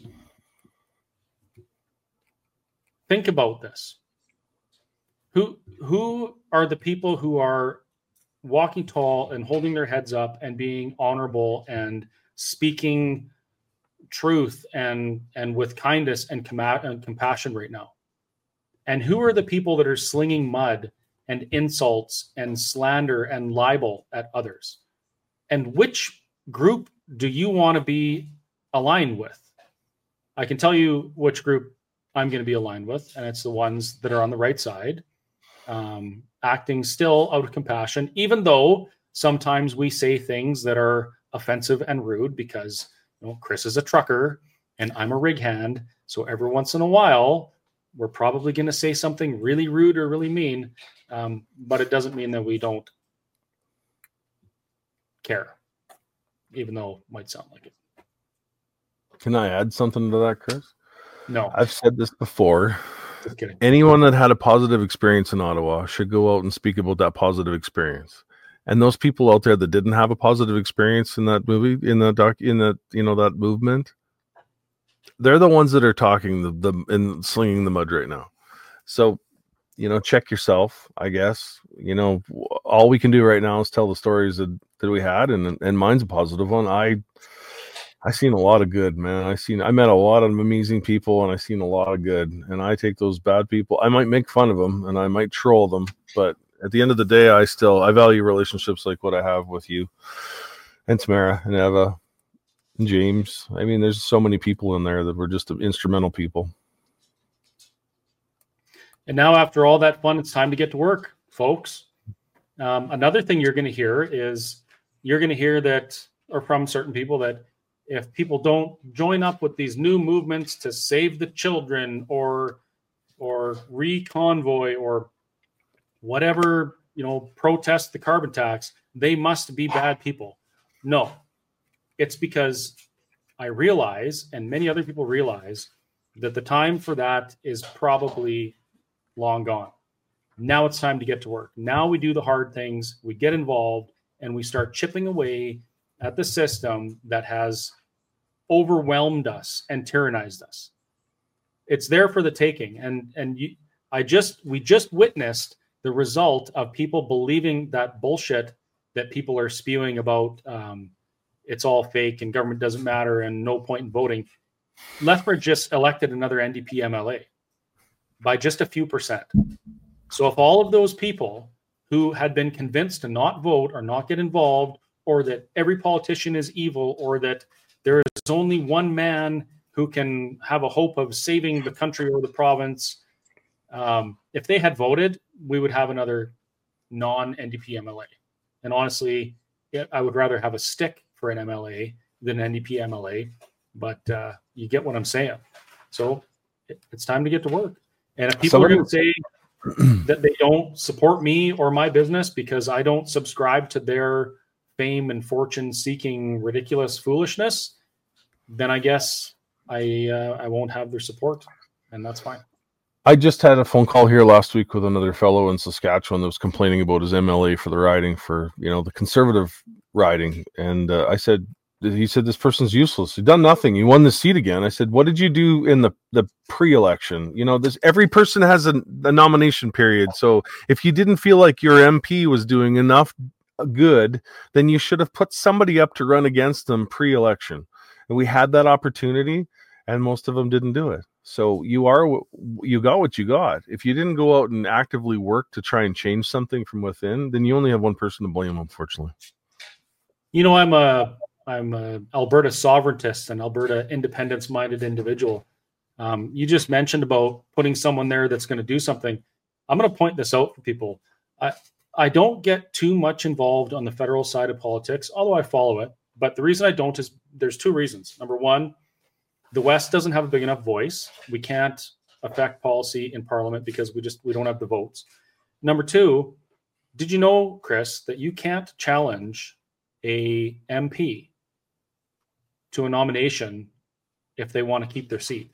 think about this. Who who are the people who are walking tall and holding their heads up and being honorable and speaking truth and and with kindness and, com- and compassion right now? And who are the people that are slinging mud and insults and slander and libel at others? And which group do you want to be aligned with? I can tell you which group I'm going to be aligned with, and it's the ones that are on the right side, um, acting still out of compassion, even though sometimes we say things that are offensive and rude because, you know, Chris is a trucker and I'm a rig hand. So every once in a while, we're probably going to say something really rude or really mean, um, but it doesn't mean that we don't care, even though it might sound like it. Can I add something to that, Chris? No. I've said this before, Just kidding. Anyone that had a positive experience in Ottawa should go out and speak about that positive experience. And those people out there that didn't have a positive experience in that movie, in the doc, in that, you know, that movement, they're the ones that are talking the, the and slinging the mud right now. So, you know, check yourself, I guess. You know, all we can do right now is tell the stories that, that we had, and and mine's a positive one. I I seen a lot of good, man. I seen I met a lot of amazing people, and I seen a lot of good. And I take those bad people. I might make fun of them, and I might troll them, but at the end of the day, I still I value relationships like what I have with you and Tamara and Eva and James. I mean, there's so many people in there that were just instrumental people. And now, after all that fun, it's time to get to work, folks. Um, another thing you're going to hear is you're going to hear that, or from certain people, that if people don't join up with these new movements to save the children or or reconvoy or whatever, you know, protest the carbon tax, they must be bad people. No, it's because I realize, and many other people realize, that the time for that is probably long gone. Now it's time to get to work. Now we do the hard things, we get involved, and we start chipping away at the system that has overwhelmed us and tyrannized us. It's there for the taking. And and you, I just we just witnessed the result of people believing that bullshit that people are spewing about um, it's all fake and government doesn't matter and no point in voting. Lethbridge just elected another N D P M L A by just a few percent. So if all of those people who had been convinced to not vote or not get involved, or that every politician is evil, or that there is only one man who can have a hope of saving the country or the province, um, if they had voted, we would have another non-N D P M L A. And honestly, I would rather have a stick for an M L A than an N D P M L A, but uh, you get what I'm saying. So it, it's time to get to work. And if people Somebody- are going to say that they don't support me or my business because I don't subscribe to their fame and fortune seeking ridiculous foolishness, then I guess I uh, I won't have their support, and that's fine. I just had a phone call here last week with another fellow in Saskatchewan that was complaining about his M L A for the riding, for, you know, the conservative riding. And uh, I said, he said, this person's useless. He's done nothing. He won the seat again. I said, what did you do in the, the pre-election? You know, this, every person has a, a nomination period. So if you didn't feel like your M P was doing enough good, then you should have put somebody up to run against them pre-election. And we had that opportunity, and most of them didn't do it. So you are, you got what you got. If you didn't go out and actively work to try and change something from within, then you only have one person to blame, unfortunately. You know, I'm a, I'm a Alberta sovereigntist and Alberta independence-minded individual. Um, you just mentioned about putting someone there that's going to do something. I'm going to point this out for people. I, I don't get too much involved on the federal side of politics, although I follow it. But the reason I don't is there's two reasons. Number one, the West doesn't have a big enough voice. We can't affect policy in Parliament because we just we don't have the votes. Number two, did you know, Chris, that you can't challenge a M P to a nomination if they want to keep their seat?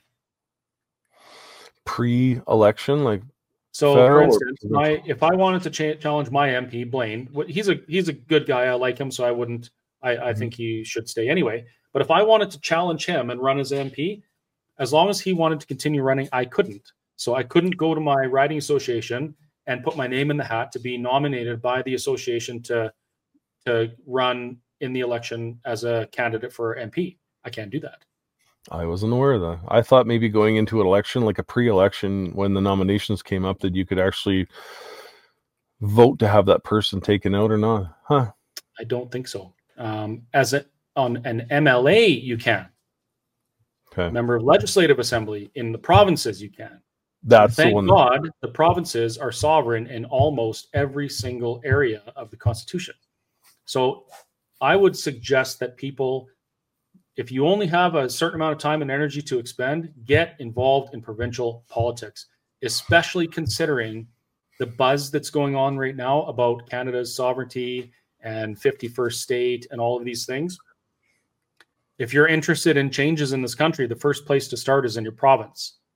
Pre-election, like so, for instance, my if I wanted to cha- challenge my M P Blaine, he's a he's a good guy. I like him, so I wouldn't. I, I mm-hmm. think he should stay anyway. But if I wanted to challenge him and run as M P, as long as he wanted to continue running, I couldn't. So I couldn't go to my riding association and put my name in the hat to be nominated by the association to to run in the election as a candidate for M P. I can't do that. I wasn't aware of that. I thought maybe going into an election, like a pre-election, when the nominations came up, that you could actually vote to have that person taken out or not. Huh? I don't think so. Um, as a, on an M L A, you can. Okay. Member of Legislative Assembly in the provinces, you can. That's Thank the one. God the provinces are sovereign in almost every single area of the Constitution. So I would suggest that people, if you only have a certain amount of time and energy to expend, get involved in provincial politics, especially considering the buzz that's going on right now about Canada's sovereignty and fifty-first state and all of these things. If you're interested in changes in this country, the first place to start is in your province,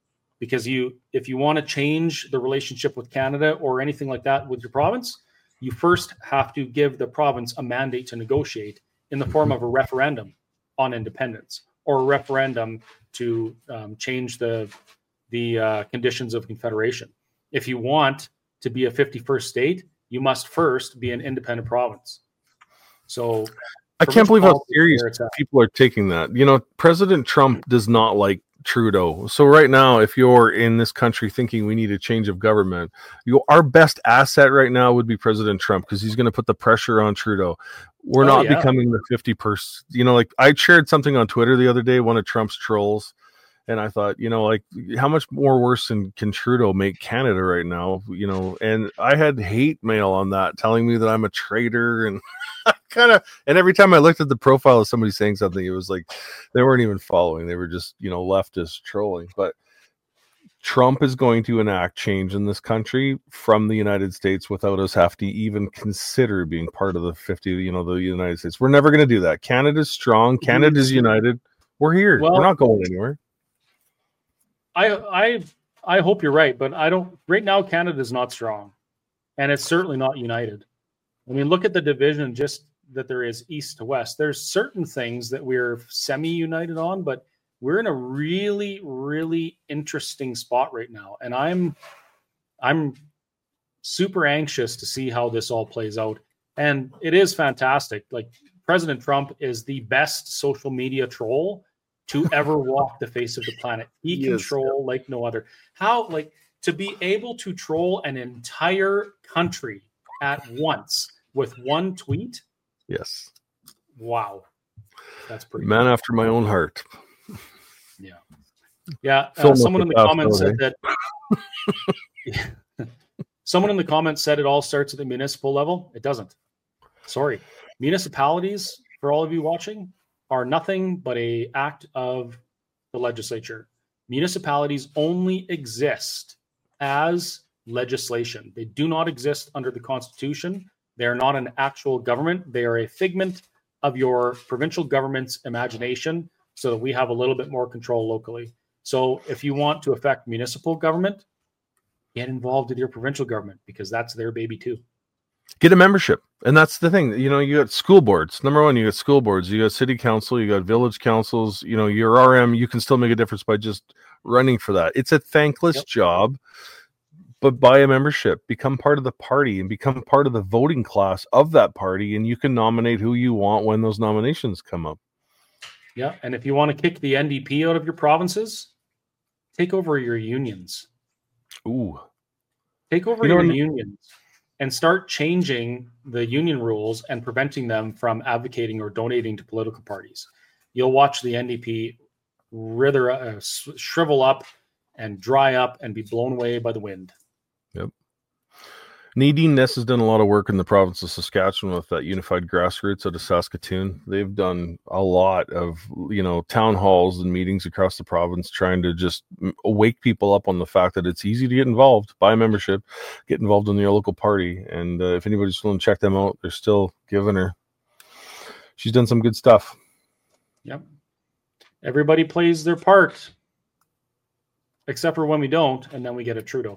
because you, if you want to change the relationship with Canada or anything like that with your province, you first have to give the province a mandate to negotiate in the form of a referendum on independence, or a referendum to um, change the the uh, conditions of confederation. If you want to be a fifty-first state, you must first be an independent province. So I can't believe how serious people are taking that. You know, President Trump does not like Trudeau. So right now, if you're in this country thinking we need a change of government, you, our best asset right now would be President Trump, because he's going to put the pressure on Trudeau. We're oh, not yeah. becoming the fifty percent. You know, like I shared something on Twitter the other day, one of Trump's trolls. And I thought, you know, like how much more worse than can Trudeau make Canada right now? You know, and I had hate mail on that telling me that I'm a traitor, and kind of, and every time I looked at the profile of somebody saying something, it was like they weren't even following. They were just, you know, leftist trolling. But Trump is going to enact change in this country from the United States without us have to even consider being part of the fifty, you know, the United States. We're never going to do that. Canada's strong. Canada's united. We're here. Well, we're not going anywhere. I I I hope you're right, but I don't. Right now, Canada is not strong, and it's certainly not united. I mean, look at the division just that there is east to west. There's certain things that we're semi-united on, but we're in a really, really interesting spot right now, and I'm I'm super anxious to see how this all plays out. And it is fantastic. Like, President Trump is the best social media troll to ever walk the face of the planet. He, he can is, troll yeah. like no other. How, like, to be able to troll an entire country at once with one tweet? Yes. Wow. That's pretty man cool. after my own heart. Yeah. Yeah. Uh, someone in the comments said that someone in the comments said it all starts at the municipal level. It doesn't. Sorry. Municipalities, for all of you watching, are nothing but a act of the legislature. Municipalities only exist as legislation. They do not exist under the Constitution. They are not an actual government. They are a figment of your provincial government's imagination so that we have a little bit more control locally. So if you want to affect municipal government, get involved with your provincial government, because that's their baby too. Get a membership. And that's the thing. You know, you got school boards. Number one, you got school boards. You got city council. You got village councils. You know, your R M, you can still make a difference by just running for that. It's a thankless yep. job, but buy a membership. Become part of the party and become part of the voting class of that party, and you can nominate who you want when those nominations come up. Yeah, and if you want to kick the N D P out of your provinces, take over your unions. Ooh. Take over you your know, unions. And start changing the union rules and preventing them from advocating or donating to political parties. You'll watch the N D P wither, uh, shrivel up and dry up and be blown away by the wind. Yep. Nadine Ness has done a lot of work in the province of Saskatchewan with that unified grassroots out of Saskatoon. They've done a lot of, you know, town halls and meetings across the province, trying to just wake people up on the fact that it's easy to get involved, buy a membership, get involved in your local party. And uh, if anybody's willing to check them out, they're still giving her. She's done some good stuff. Yep. Everybody plays their part, except for when we don't, and then we get a Trudeau.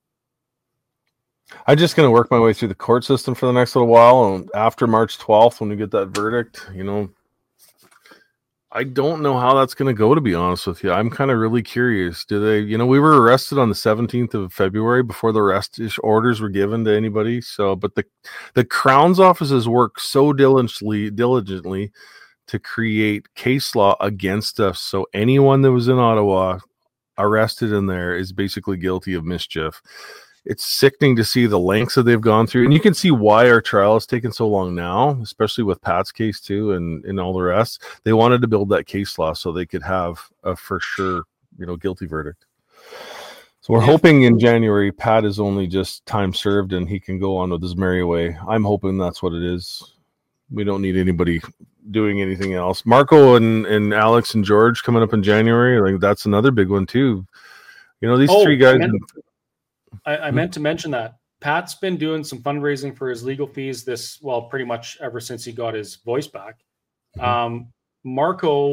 I'm just going to work my way through the court system for the next little while. And after March twelfth, when we get that verdict, you know, I don't know how that's going to go, to be honest with you. I'm kind of really curious. Do they, you know, we were arrested on the seventeenth of February before the arrest orders were given to anybody. So, but the, the Crown's offices work so diligently, diligently to create case law against us. So anyone that was in Ottawa arrested in there is basically guilty of mischief. It's sickening to see the lengths that they've gone through. And you can see why our trial has taken so long now, especially with Pat's case too, and, and all the rest. They wanted to build that case law so they could have a for sure, you know, guilty verdict. So we're hoping in January, Pat is only just time served and he can go on with his merry way. I'm hoping that's what it is. We don't need anybody doing anything else. Marco and, and Alex and George coming up in January. Like, that's another big one too. You know, these oh, three guys. I, I meant to mention that Pat's been doing some fundraising for his legal fees this, well, pretty much ever since he got his voice back. Mm-hmm. Um, Marco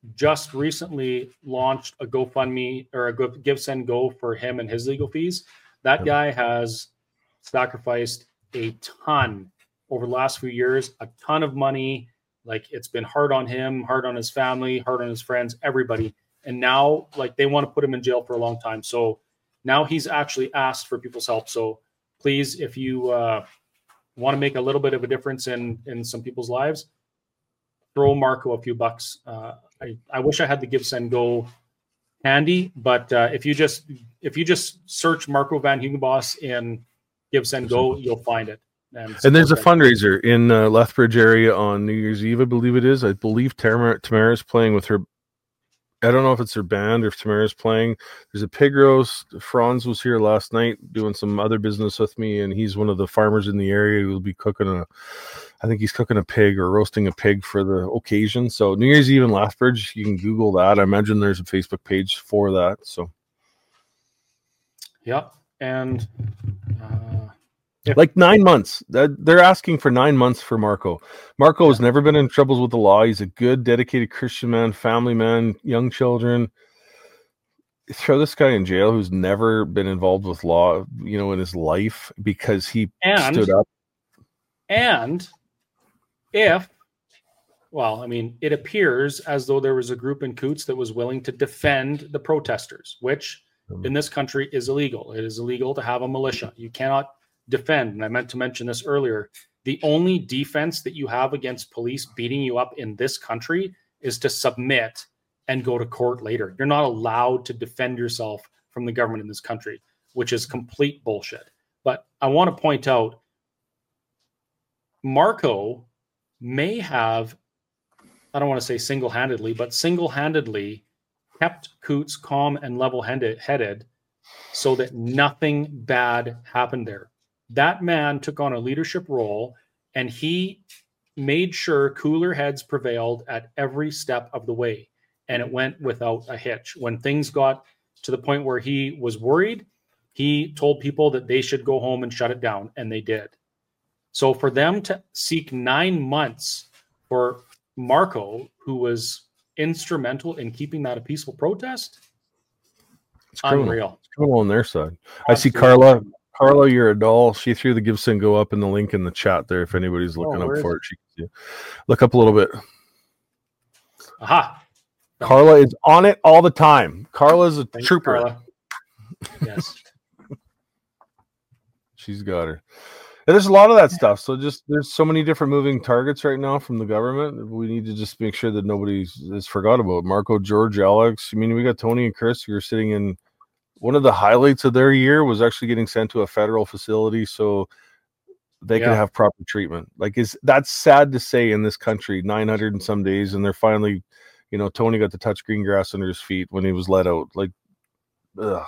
just recently launched a GoFundMe or a Give Send Go for him and his legal fees. That guy has sacrificed a ton over the last few years, a ton of money. Like, it's been hard on him, hard on his family, hard on his friends, everybody. And now, like, they want to put him in jail for a long time. So now he's actually asked for people's help. So please, if you uh, want to make a little bit of a difference in, in some people's lives, throw Marco a few bucks. Uh, I, I wish I had the Give Send Go handy, but uh, if you just if you just search Marco Van Hugenbos in Give Send Go, you'll find it. And, and there's a fundraiser in uh, Lethbridge area on New Year's Eve, I believe it is. I believe Tamara Tamara's playing with her. I don't know if it's her band or if Tamara's playing. There's a pig roast. Franz was here last night doing some other business with me, and he's one of the farmers in the area who will be cooking a, I think he's cooking a pig or roasting a pig for the occasion. So New Year's Eve in Lethbridge, you can Google that. I imagine there's a Facebook page for that. So, yeah, and uh, yeah. Like nine months. They're asking for nine months for Marco. Marco yeah. has never been in troubles with the law. He's a good, dedicated Christian man, family man, young children. Throw this guy in jail who's never been involved with law, you know, in his life because he and, stood up. And if, well, I mean, it appears as though there was a group in Coutts that was willing to defend the protesters, which mm. in this country is illegal. It is illegal to have a militia. You cannot defend. And I meant to mention this earlier. The only defense that you have against police beating you up in this country is to submit and go to court later. You're not allowed to defend yourself from the government in this country, which is complete bullshit. But I want to point out, Marco may have, I don't want to say single-handedly, but single-handedly kept Coutts calm and level-headed so that nothing bad happened there. That man took on a leadership role, and he made sure cooler heads prevailed at every step of the way, and it went without a hitch. When things got to the point where he was worried, he told people that they should go home and shut it down, and they did. So for them to seek nine months for Marco, who was instrumental in keeping that a peaceful protest, it's unreal. It's criminal on their side. Absolutely. I see Carla. Carla, you're a doll. She threw the Give Send Go up in the link in the chat there. If anybody's looking oh, up for it, she can see. Look up a little bit. Aha. Carla is on it all the time. Carla's a Thank trooper. You, Carla. Yes. She's got her. And there's a lot of that stuff. So just there's so many different moving targets right now from the government. We need to just make sure that nobody is forgot about. Marco, George, Alex. I mean, we got Tony and Chris who are sitting in. One of the highlights of their year was actually getting sent to a federal facility so they yeah. could have proper treatment. Like, is that's sad to say in this country, nine hundred and some days, and they're finally, you know, Tony got to touch green grass under his feet when he was let out. Like, ugh.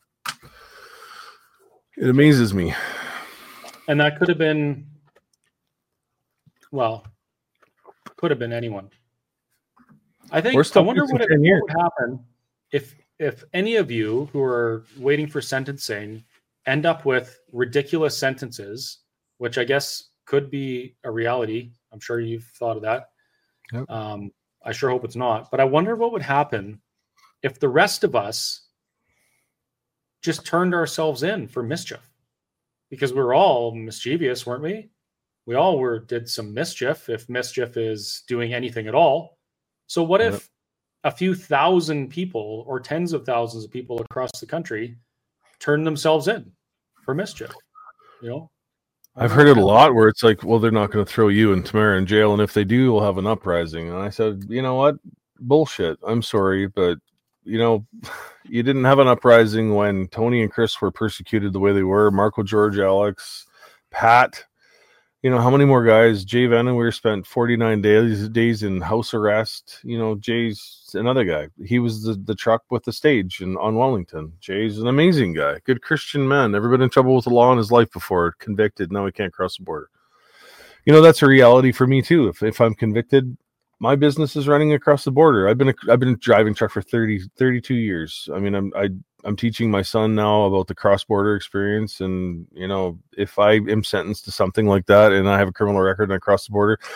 It amazes me. And that could have been, well, could have been anyone. I think, I wonder what, it, what would happen if, if any of you who are waiting for sentencing end up with ridiculous sentences, which I guess could be a reality. I'm sure you've thought of that. Yep. Um, I sure hope it's not. But I wonder what would happen if the rest of us just turned ourselves in for mischief. Because we were all mischievous, weren't we? We all were did some mischief, if mischief is doing anything at all. So what yep. if a few thousand people or tens of thousands of people across the country turn themselves in for mischief? You know, I've heard it a lot where it's like, well, they're not going to throw you and Tamara in jail, and if they do, we'll have an uprising. And I said, you know what? Bullshit. I'm sorry, but you know, you didn't have an uprising when Tony and Chris were persecuted the way they were. Marco, George, Alex, Pat. You know, how many more guys? Jay Vanneweer spent forty-nine days days in house arrest. You know, Jay's another guy. He was the, the truck with the stage in, on Wellington. Jay's an amazing guy. Good Christian man. Never been in trouble with the law in his life before. Convicted. Now he can't cross the border. You know, that's a reality for me, too. If if I'm convicted, my business is running across the border. I've been a, I've been driving truck for thirty, thirty-two years. I mean, I'm I I'm teaching my son now about the cross-border experience, and you know, if I am sentenced to something like that and I have a criminal record and I cross the border,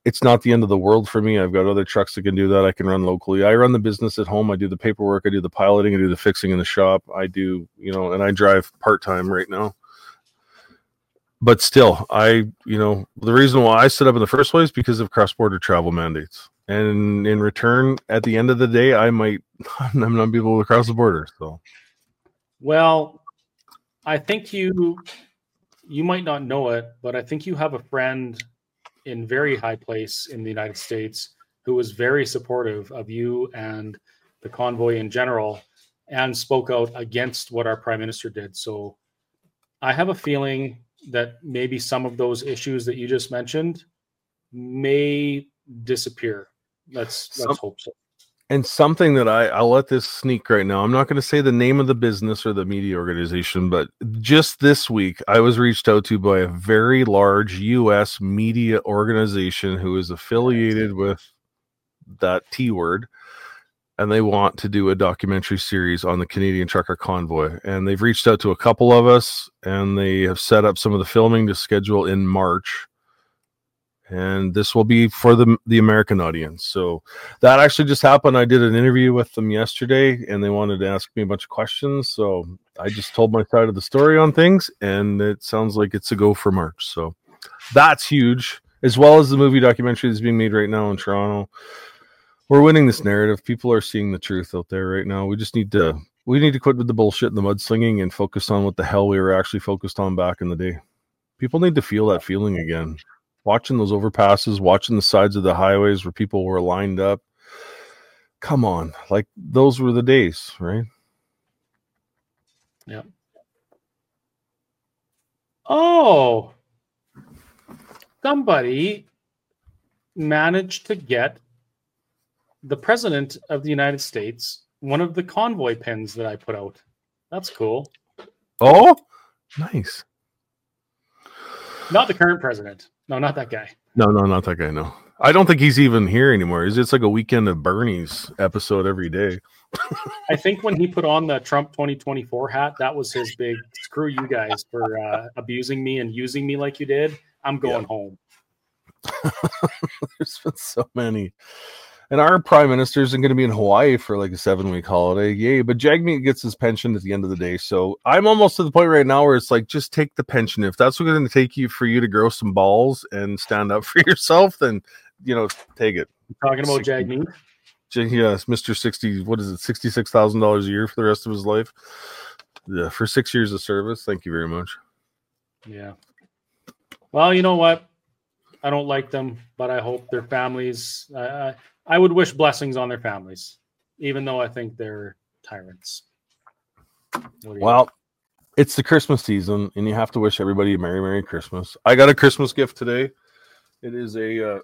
it's not the end of the world for me. I've got other trucks that can do that. I can run locally. I run the business at home. I do the paperwork. I do the piloting. I do the fixing in the shop. I do, you know, and I drive part-time right now. But still, I, you know, the reason why I set up in the first place is because of cross-border travel mandates. And in return, at the end of the day, I might I'm not be able to cross the border. So, well, I think you you might not know it, but I think you have a friend in very high place in the United States who was very supportive of you and the convoy in general and spoke out against what our prime minister did. So I have a feeling that maybe some of those issues that you just mentioned may disappear. Let's some, let's hope so. And something that I, I'll let this sneak right now. I'm not going to say the name of the business or the media organization, but just this week, I was reached out to by a very large U S media organization who is affiliated with that T word. And they want to do a documentary series on the Canadian Trucker Convoy. And they've reached out to a couple of us, and they have set up some of the filming to schedule in March. And this will be for the the American audience. So that actually just happened. I did an interview with them yesterday, and they wanted to ask me a bunch of questions. So I just told my side of the story on things, and it sounds like it's a go for March. So that's huge, as well as the movie documentary that's being made right now in Toronto. We're winning this narrative. People are seeing the truth out there right now. We just need to we need to quit with the bullshit and the mudslinging and focus on what the hell we were actually focused on back in the day. People need to feel that feeling again. Watching those overpasses, watching the sides of the highways where people were lined up. Come on. Like, those were the days, right? Yeah. Oh, somebody managed to get the president of the United States one of the convoy pins that I put out. That's cool. Oh, nice. Not the current president. No, not that guy. No, no, not that guy. No, I don't think he's even here anymore. It's like a Weekend of Bernie's episode every day. I think when he put on the Trump twenty twenty-four hat, that was his big screw you guys for uh, abusing me and using me like you did. I'm going yeah. home. There's been so many. And our prime minister isn't going to be in Hawaii for like a seven week holiday. Yay. But Jagmeet gets his pension at the end of the day. So I'm almost to the point right now where it's like, just take the pension. If that's what's going to take you for you to grow some balls and stand up for yourself, then, you know, take it. You're talking about Jagmeet? Yes, Mister sixty, what is it, sixty-six thousand dollars a year for the rest of his life? Yeah, for six years of service. Thank you very much. Yeah. Well, you know what? I don't like them, but I hope their families... Uh, I would wish blessings on their families, even though I think they're tyrants. Well, it's the Christmas season, and you have to wish everybody a Merry, Merry Christmas. I got a Christmas gift today. It is a... Uh,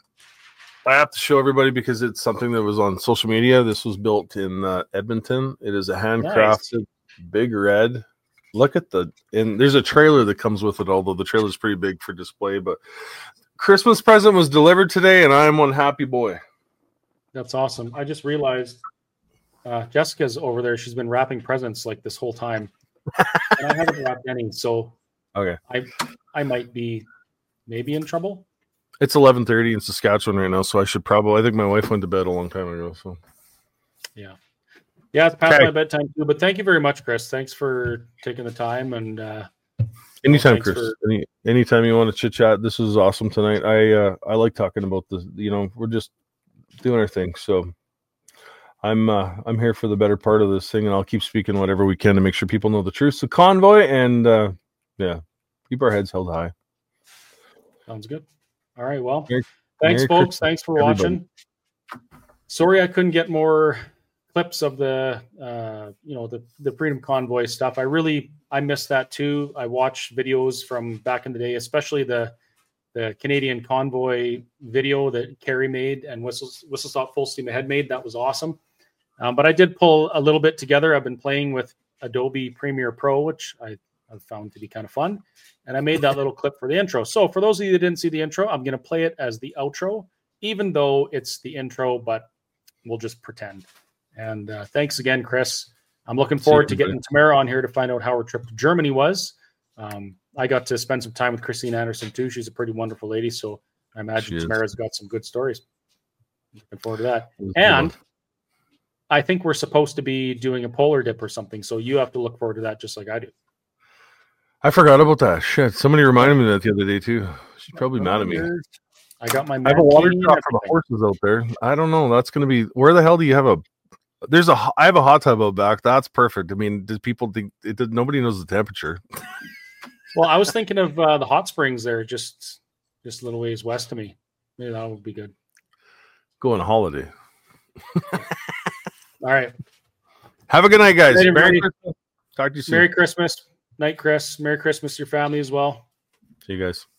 I have to show everybody because it's something that was on social media. This was built in uh, Edmonton. It is a handcrafted nice. Big Red. Look at the... And there's a trailer that comes with it, although the trailer is pretty big for display. But Christmas present was delivered today, and I am one happy boy. That's awesome. I just realized uh, Jessica's over there. She's been wrapping presents like this whole time. And I haven't wrapped any, so okay. I I might be maybe in trouble. It's eleven thirty in Saskatchewan right now, so I should probably... I think my wife went to bed a long time ago. So yeah. Yeah, it's past okay. my bedtime too. But thank you very much, Chris. Thanks for taking the time. And uh, anytime, you know, Chris. for... Any anytime you want to chit chat. This is awesome tonight. I uh, I like talking about this. You know, we're just doing our thing. So I'm uh, I'm here for the better part of this thing, and I'll keep speaking whatever we can to make sure people know the truth. So convoy, and uh, yeah, keep our heads held high. Sounds good. All right. Well, Merry, thanks, Merry folks. Christmas, Thanks for everybody. watching. Sorry I couldn't get more clips of the uh, you know the the Freedom Convoy stuff. I really I missed that too. I watched videos from back in the day, especially the the Canadian Convoy video that Kerry made and Whistles Whistle Stop Full Steam Ahead made. That was awesome. Um, but I did pull a little bit together. I've been playing with Adobe Premiere Pro, which I, I've found to be kind of fun. And I made that little clip for the intro. So for those of you that didn't see the intro, I'm going to play it as the outro, even though it's the intro, but we'll just pretend. And uh, thanks again, Chris. I'm looking forward to getting Tamara on here to find out how her trip to Germany was. Um, I got to spend some time with Christine Anderson too. She's a pretty wonderful lady. So I imagine She is. Tamara's got some good stories. Looking forward to that. It was a good And one. I think we're supposed to be doing a polar dip or something, so you have to look forward to that just like I do. I forgot about that. Shit. Somebody reminded me of that the other day too. She's probably mad at me. I got my I have a water mankini and truck for the everything. horses out there. I don't know. That's going to be. Where the hell do you have a? There's a. ho- I have a hot tub out back. That's perfect. I mean, does people think it? Did, nobody knows the temperature. Well, I was thinking of uh, the hot springs there, just just a little ways west of me. Maybe that would be good. Go on a holiday. All right. Have a good night, guys. Later, Merry everybody. Christmas. Talk to you soon. Merry Christmas. Night, Chris. Merry Christmas to your family as well. See you guys.